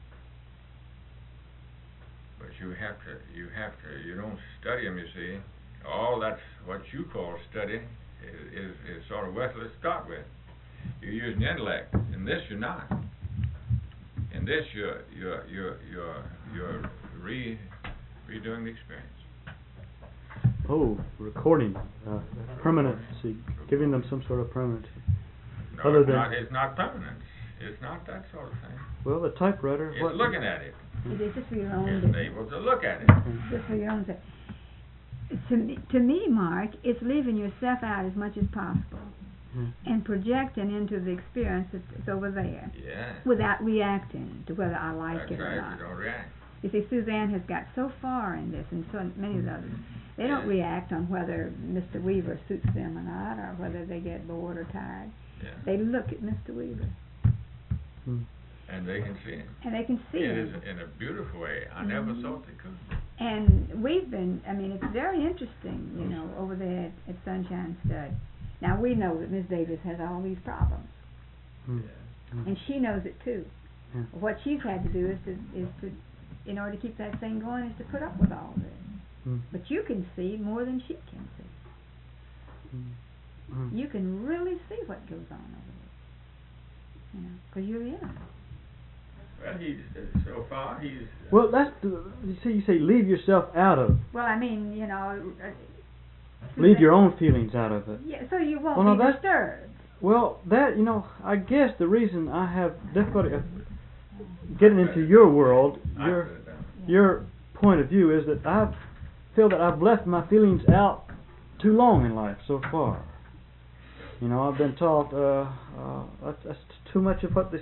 But you have to, you have to, you don't study them, you see. All that's what you call study is, is, is sort of worthless to start with. You're using the intellect. In this, you're not. In this, you're you're you're you're you're re redoing the experience. Oh, recording, uh, permanency, giving them some sort of permanency. No, Other it's than- not. It's not permanent. It's not that sort of thing. Well, the typewriter. It's what? looking at it. It is just for your own. It's able to look at it. Just for your own sake. To me, to me, Mark, it's leaving yourself out as much as possible Hmm. and projecting into the experience that's over there Yeah. without reacting to whether I like That's it or right. not. You don't react. You see, Suzanne has got so far in this, and so many of the others. They don't Yeah. react on whether Mister Weaver suits them or not, or whether they get bored or tired. Yeah. They look at Mister Weaver, Hmm. And they can see it. and they can see It him. is in a beautiful way. I never Mhm. thought they could. And we've been, I mean, it's very interesting, you know, over there at, at Sunshine Stud. Now, we know that Miss Davis has all these problems, Hmm. Yeah. and she knows it too. Yeah. What she's had to do is to, is to, in order to keep that thing going, is to put up with all this. Hmm. But you can see more than she can see. Hmm. Hmm. You can really see what goes on over there, you know, because you're in it. Well, he's uh, so far he's. Uh, Well, that's the, you see. You say leave yourself out of. Well, I mean, you know, uh, Leave your own feelings out of it. yeah, so you won't Well, no, be that's- disturbed. Well, that you know, I guess the reason I have difficulty of getting into your world, I your put it down. your point of view is that I feel that I've left my feelings out too long in life so far. You know, I've been taught uh, uh, that's, that's too much of what this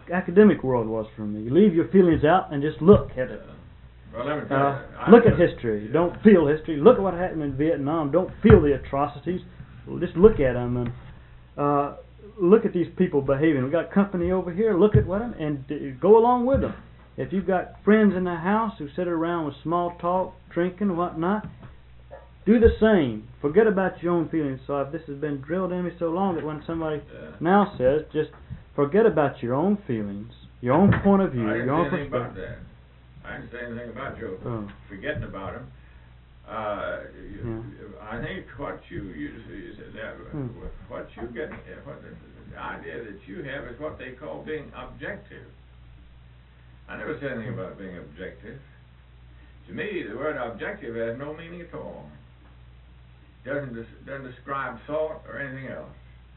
academic world was for me. You leave your feelings out and just look at it. Uh, well, let me tell Uh, you. look I, at history. Don't feel history. Look at what happened in Vietnam. Don't feel the atrocities. Well, just look at them and uh, look at these people behaving. We got company over here. Look at what them and uh, go along with them. If you've got friends in the house who sit around with small talk, drinking, whatnot, do the same. Forget about your own feelings. So if this has been drilled in me so long that when somebody Yeah. now says, just forget about your own feelings, your own point of view, I didn't your own say anything about perspective. that. I didn't say anything about you Oh. forgetting about him. Uh, you, Yeah. I think what you, you, you said that, Hmm. what you get, what the, the idea that you have is what they call being objective. I never said anything about being objective. To me, the word objective has no meaning at all. Doesn't des- doesn't describe thought or anything else.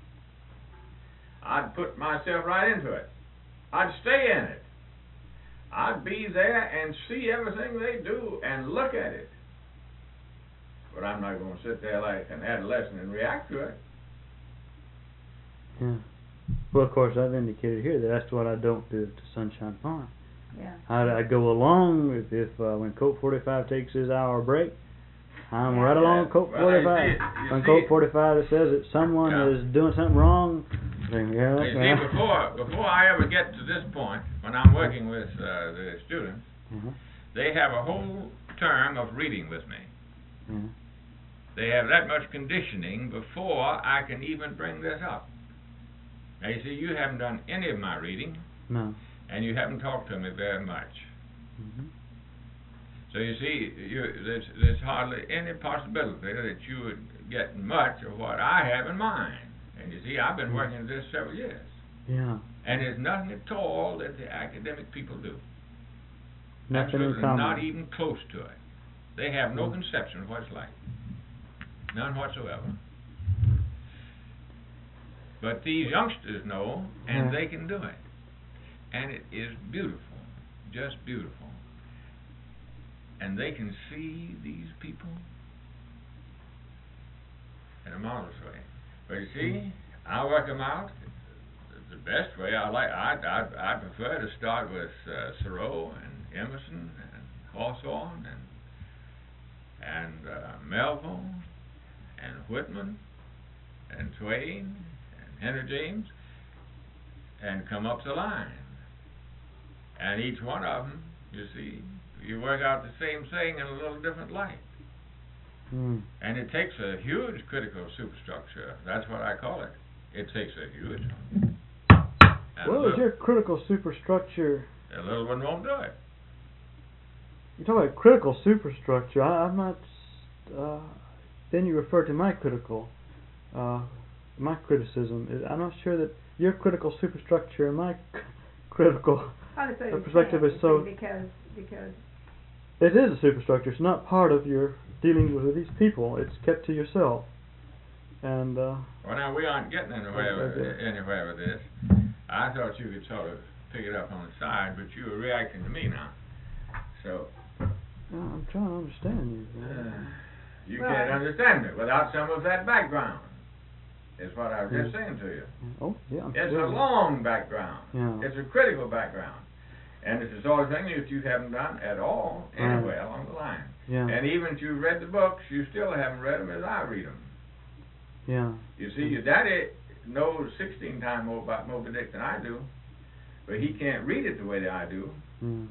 I'd put myself right into it. I'd stay in it. I'd be there and see everything they do and look at it. But I'm not going to sit there like an adolescent and react to it. Yeah. Well, of course, I've indicated here that that's what I don't do to Sunshine Farm. Yeah. I, I go along if, if uh, when Colt forty-five takes his hour break, I'm right Yeah. along Colt Well, you forty-five. see- you when see- Colt forty-five says that someone Yeah. is doing something wrong, then, yeah, You yeah. see, before before I ever get to this point, when I'm working with uh, the students, Mhm. they have a whole term of reading with me. Yeah. They have that much conditioning before I can even bring this up. Now, you see, you haven't done any of my reading, No. and you haven't talked to me very much. Mhm. So you see, you, there's, there's hardly any possibility that you would get much of what I have in mind. And you see, I've been working at this several years. Yeah. And there's nothing at all that the academic people do. Nothing in Absolutely common. not even close to it. They have no Mm. conception of what it's like. None whatsoever. But these youngsters know, and Yeah. they can do it. And it is beautiful. Just beautiful. And they can see these people in a marvelous way. But you see, I work them out the best way. I like. I I, I prefer to start with uh, Thoreau and Emerson and Hawthorne and and uh, Melville and Whitman and Twain and Henry James, and come up the line. And each one of them, you see, you work out the same thing in a little different light. Mm. And it takes a huge critical superstructure. That's what I call it. It takes a huge one. And What a was little, your critical superstructure? a little one won't do it. You talk about critical superstructure. I, I'm not. Uh, then you refer to my critical, uh, my criticism. I'm not sure that your critical superstructure and my c- critical I see uh, what perspective you're is saying, so. because because It is a superstructure. It's not part of your dealing with these people. It's kept to yourself. And uh, Well, now, we aren't getting anywhere with, Okay. anywhere with this. I thought you could sort of pick it up on the side, but you were reacting to me now. So, well, I'm trying to understand you. uh, you Well, can't I- understand it without some of that background, is what I was just Mm. saying to you. Oh, yeah. I'm It's sure. a long background. Yeah. It's a critical background. And it's the sort of thing that you haven't done at all anywhere Right. along the line. Yeah. And even if you've read the books, you still haven't read them as I read them. Yeah. You see, your daddy knows sixteen times more about Moby Dick than I do, but he can't read it the way that I do. Mm.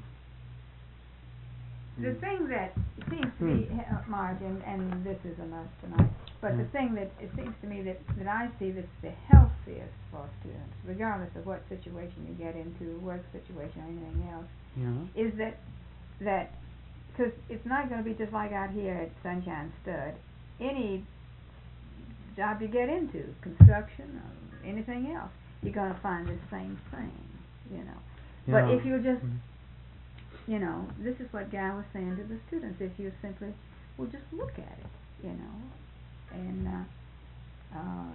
the Mm. thing that seems to me, uh, Marge, and, and this is enough tonight, but the Mm. thing that it seems to me that, that I see that's the healthiest for students, regardless of what situation you get into, work situation or anything else, Yeah. is that that because it's not going to be just like out here at Sunshine Stud. Any job you get into, construction or anything else, you're going to find the same thing, you know. But Yeah. if you just, Mm. you know, this is what Guy was saying to the students. If you simply, well, just look at it, you know, and uh, uh,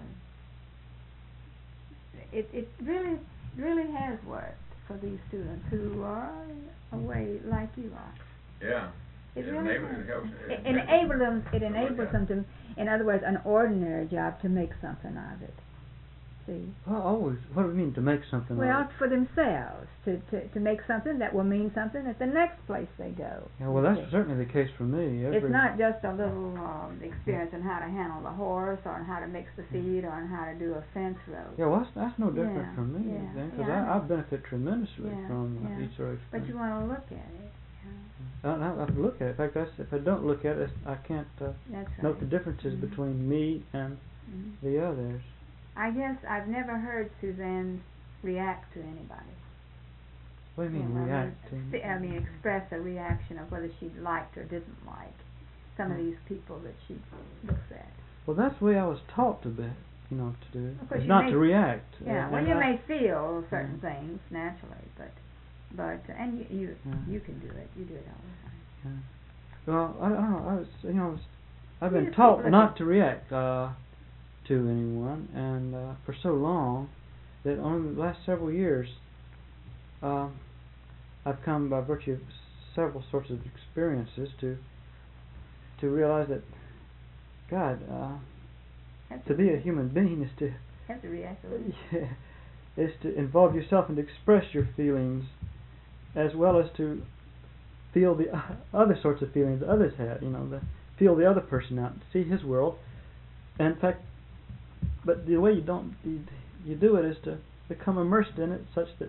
it it really really has worked for these students who are away like you are. Yeah. It It really enables- has. it helps- It it enables them. It to look enables at them to, in other words, an ordinary job to make something of it. Steve? Well, always. What do you mean to make something? Well, of it? for themselves, to, to to make something that will mean something at the next place they go. Yeah, well, that's certainly the case for me. Every, It's not just a little um, experience on how to handle the horse, or on how to mix the feed, or on how to do a fence row. Yeah, well, that's, that's no different Yeah, from me, yeah, because yeah, I I, I know. benefit tremendously Yeah, from yeah. each sort of But experience. you want to look at it. I, I, I look at it. In fact, that's, if I don't look at it, I can't uh, That's right. note the differences Mhm. between me and Mhm. the others. I guess I've never heard Suzanne react to anybody. What do you mean, Yeah, I mean, react to? see- I mean, express a reaction of whether she liked or didn't like some of Hmm. these people that she looks at. Well, that's the way I was taught to be, you know, to do. Of course, is you not may- to react. Yeah, Uh, well, and you I- may feel certain Mhm. things naturally, but but and you you, Yeah. you can do it. You do it all the time. Yeah. Well, I, I don't know. I was, you know, I was, I've You been just taught keep not looking. to react uh, to anyone, and uh, for so long that on the last several years, uh, I've come by virtue of several sorts of experiences to to realize that God, uh, Have to be a human being is to have to react a little. yeah, is to involve yourself and to express your feelings, as well as to feel the uh, other sorts of feelings others have. You know, the feel the other person out, see his world. And in fact, but the way you don't you, you do it is to become immersed in it, such that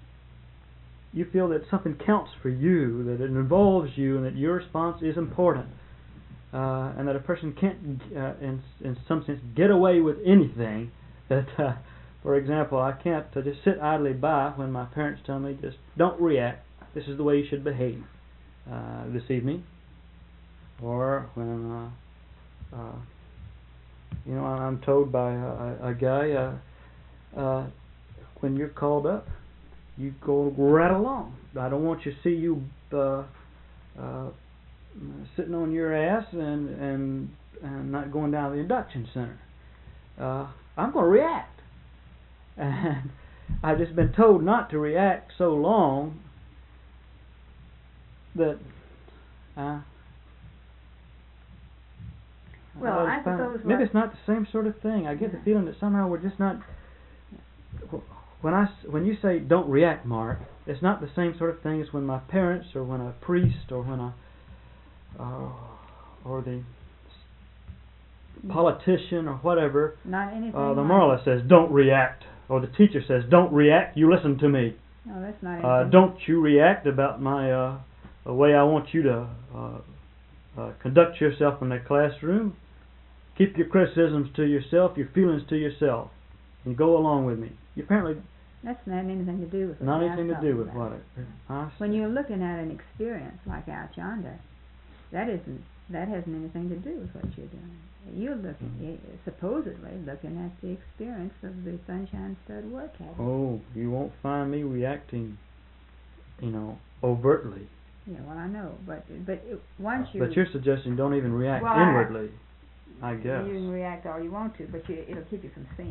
you feel that something counts for you, that it involves you, and that your response is important, uh, and that a person can't, uh, in in some sense, get away with anything. That, uh, for example, I can't uh, just sit idly by when my parents tell me just don't react. This is the way you should behave uh, this evening, or when uh, uh, you know I'm told by a, a guy uh, uh, when you're called up, you go right along. I don't want you to see you uh, uh, sitting on your ass and and and not going down to the induction center. Uh, I'm going to react, and I've just been told not to react so long that uh, Well, I I just find- suppose maybe what- it's not the same sort of thing. I get the Yeah. feeling that somehow we're just not. When I s- when you say don't react, Mark, it's not the same sort of thing as when my parents or when a priest or when a uh, or the politician or whatever, Not anything. uh, the like moralist says don't react, or the teacher says don't react. You listen to me. No, that's not Uh, anything. don't you react about my uh, the way I want you to uh, uh, conduct yourself in the classroom. Keep your criticisms to yourself, your feelings to yourself, and go along with me. You apparently That's not anything to do with it. not That's anything to something do with about what it. it. Huh? When you're looking at an experience like out yonder, that isn't that hasn't anything to do with what you're doing. You're looking, Mhm. eh, supposedly looking at the experience of the Sunshine Stud work habit. Oh, you won't find me reacting, you know, overtly. Yeah, well, I know, but but it, once you But you're suggesting don't even react Well, I- inwardly, I guess. you can react all you want to, but you, it'll keep you from sin.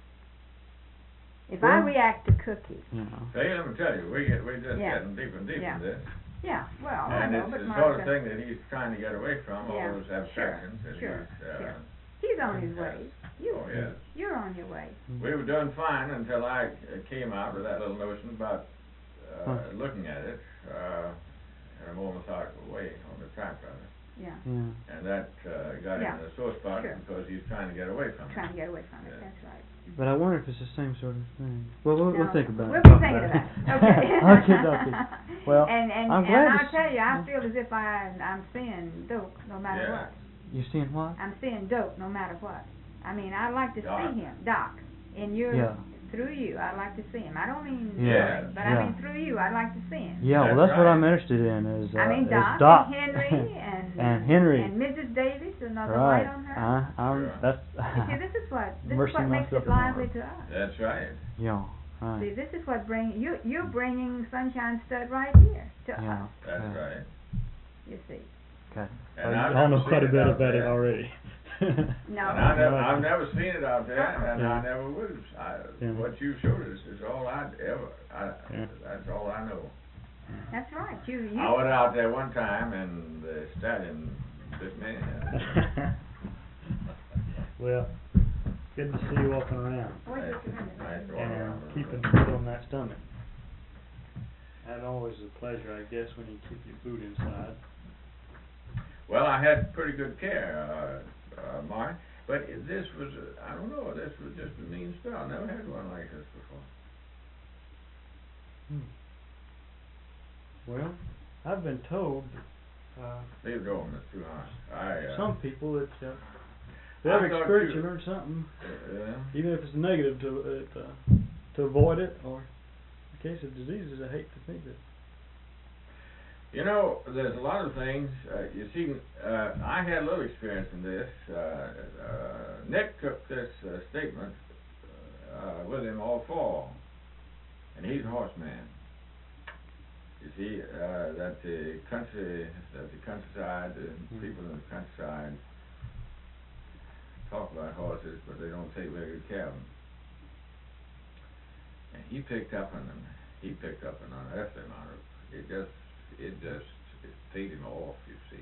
If I Well- react to cookies, You know. See, let me tell you, we get, we're just Yeah. getting deeper and deeper Yeah. in this. yeah, well, I And know, it's but the Mark, sort of uh, thing that he's trying to get away from, all Yeah, those sure, abstractions that sure, he's, uh, sure. he's on his yes. way. You, Oh, yes. you're on your way. We were doing fine until I uh, came out with that little notion about uh, Huh. looking at it uh, in a more methodical way on the typewriter. Yeah, Yeah. And that uh, got Yeah, him in a sore spot sure. because he's trying to get away from trying it. to get away from it. Yeah. That's right. But I wonder if it's the same sort of thing. Well, we'll, we'll No, think about we'll it. be Talk thinking about about it. Okay. Okay, dokie. Well, and and, I'm and glad to I'll s- tell you, I feel as if I I'm seeing dope no matter Yeah. what. You seeing what? I'm seeing dope no matter what. I mean, I like to Doc. see him, Doc, in your Yeah. through you. I like to see him. I don't mean Yeah, really, but yeah. I mean through you. I like to see him. Yeah, well, That's that's what right. I'm interested in. Is uh, I mean is Doc, Doc and Henry and and Henry. and Missus Davis, another Right. light on her. Uh, I'm, Sure. that's You see, this is what this is Immersing what makes myself it in the lively Lord. to us. That's right. yeah. See, Right. this is what bring you you're bringing Sunshine Stud right here to Yeah. us. That's yeah. right. You see. Okay. And Well, I've y'all know never quite a seen bit it out about it there. already. No. And I never, I've never seen it out there, Uh-uh. and Yeah. I never would have. I, Yeah. What you showed us is all I ever. I, Yeah. That's all I know. That's right. You you. I went out there one time, and the stallion bit me. Well, good to see you walking around Nice, nice to walk and around. keeping food on that stomach. That always is a pleasure, I guess, when you keep your food inside. Well, I had pretty good care, uh, uh, Mark, but it- this was, uh, I don't know, this was just a mean spell. I never had one like this before. Hmm. Well, I've been told that, uh, Leave it open, it's too hot. I, uh. some people, it's, uh, they I have thought experience, you- you learn something, Yeah. even if it's negative, to, uh, to avoid it, or in case of diseases, I hate to think that. You know, there's a lot of things, uh, you see, uh, I had a little experience in this. Uh, uh, Nick took this uh, statement uh, with him all fall, and he's a horseman. You see, uh, that the country, that the countryside, the Mm. people in the countryside talk about horses, but they don't take very good care of them. And he picked up on them. He picked up an unearthly amount of, it just, it just, it paid him off, you see.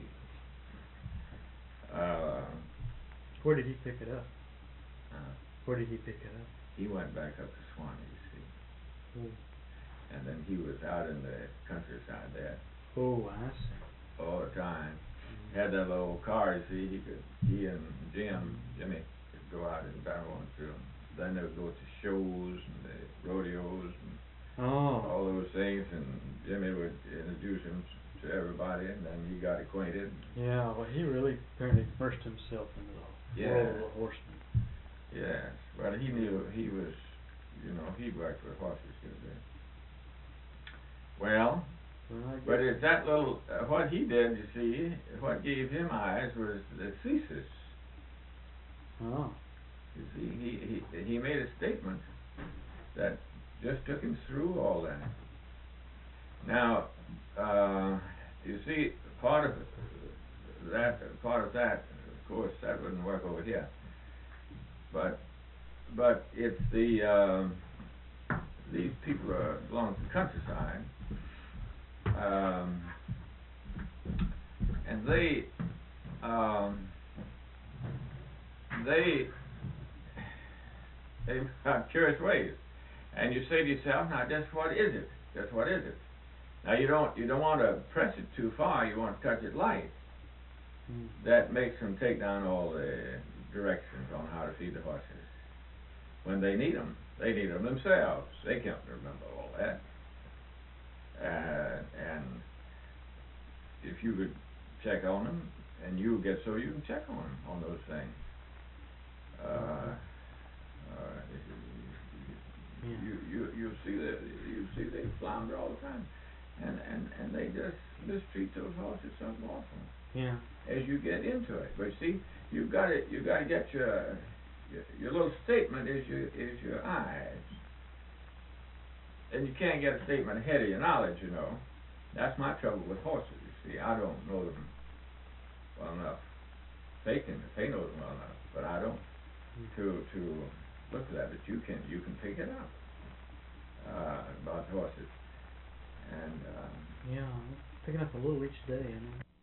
Uh, Where did he pick it up? uh, Where did he pick it up? he went back up to Swanee, you see. Oh, And then he was out in the countryside there oh, I see. all the time. Had that little car, you see, he could, he and Jim, Jimmy, could go out and barrel into them. Then they would go to shows and the rodeos and Oh. all those things, and Jimmy would introduce him to everybody, and then he got acquainted. Yeah, well, he really apparently immersed himself into the Yeah. world of the horseman. Yes, well, he knew, he was, you know, he worked with horses good bit. Well, Well, I guess. but it's that little, uh, what he did, you see, what gave him eyes was the thesis. Oh. You see, he, he, he made a statement that just took him through all that. Now, uh, you see, part of that, part of that, of course, that wouldn't work over here. But, but it's the, um, these people are, belong to the countryside, um, and they, um, they, they've got curious ways. And you say to yourself, now just what is it? Just what is it? Now you don't, you don't want to press it too far, you want to touch it light. Mm. That makes them take down all the directions on how to feed the horses. When they need them, they need them themselves. They can't remember all that. Uh, and if you could check on them, and you get so you can check on them on those things. Uh, uh, Yeah. you you you see that you see they flounder all the time, and and and they just mistreat those horses something awful. Yeah. As you get into it, but see, you've got to you got to get your, your your little statement is your is your eyes, and you can't get a statement ahead of your knowledge. You know, that's my trouble with horses. You see, I don't know them well enough. They can they know them well enough, but I don't. Mm. To to look at that, but you can you can pick it up uh, about horses, and um, Yeah, I'm picking up a little each day, you know.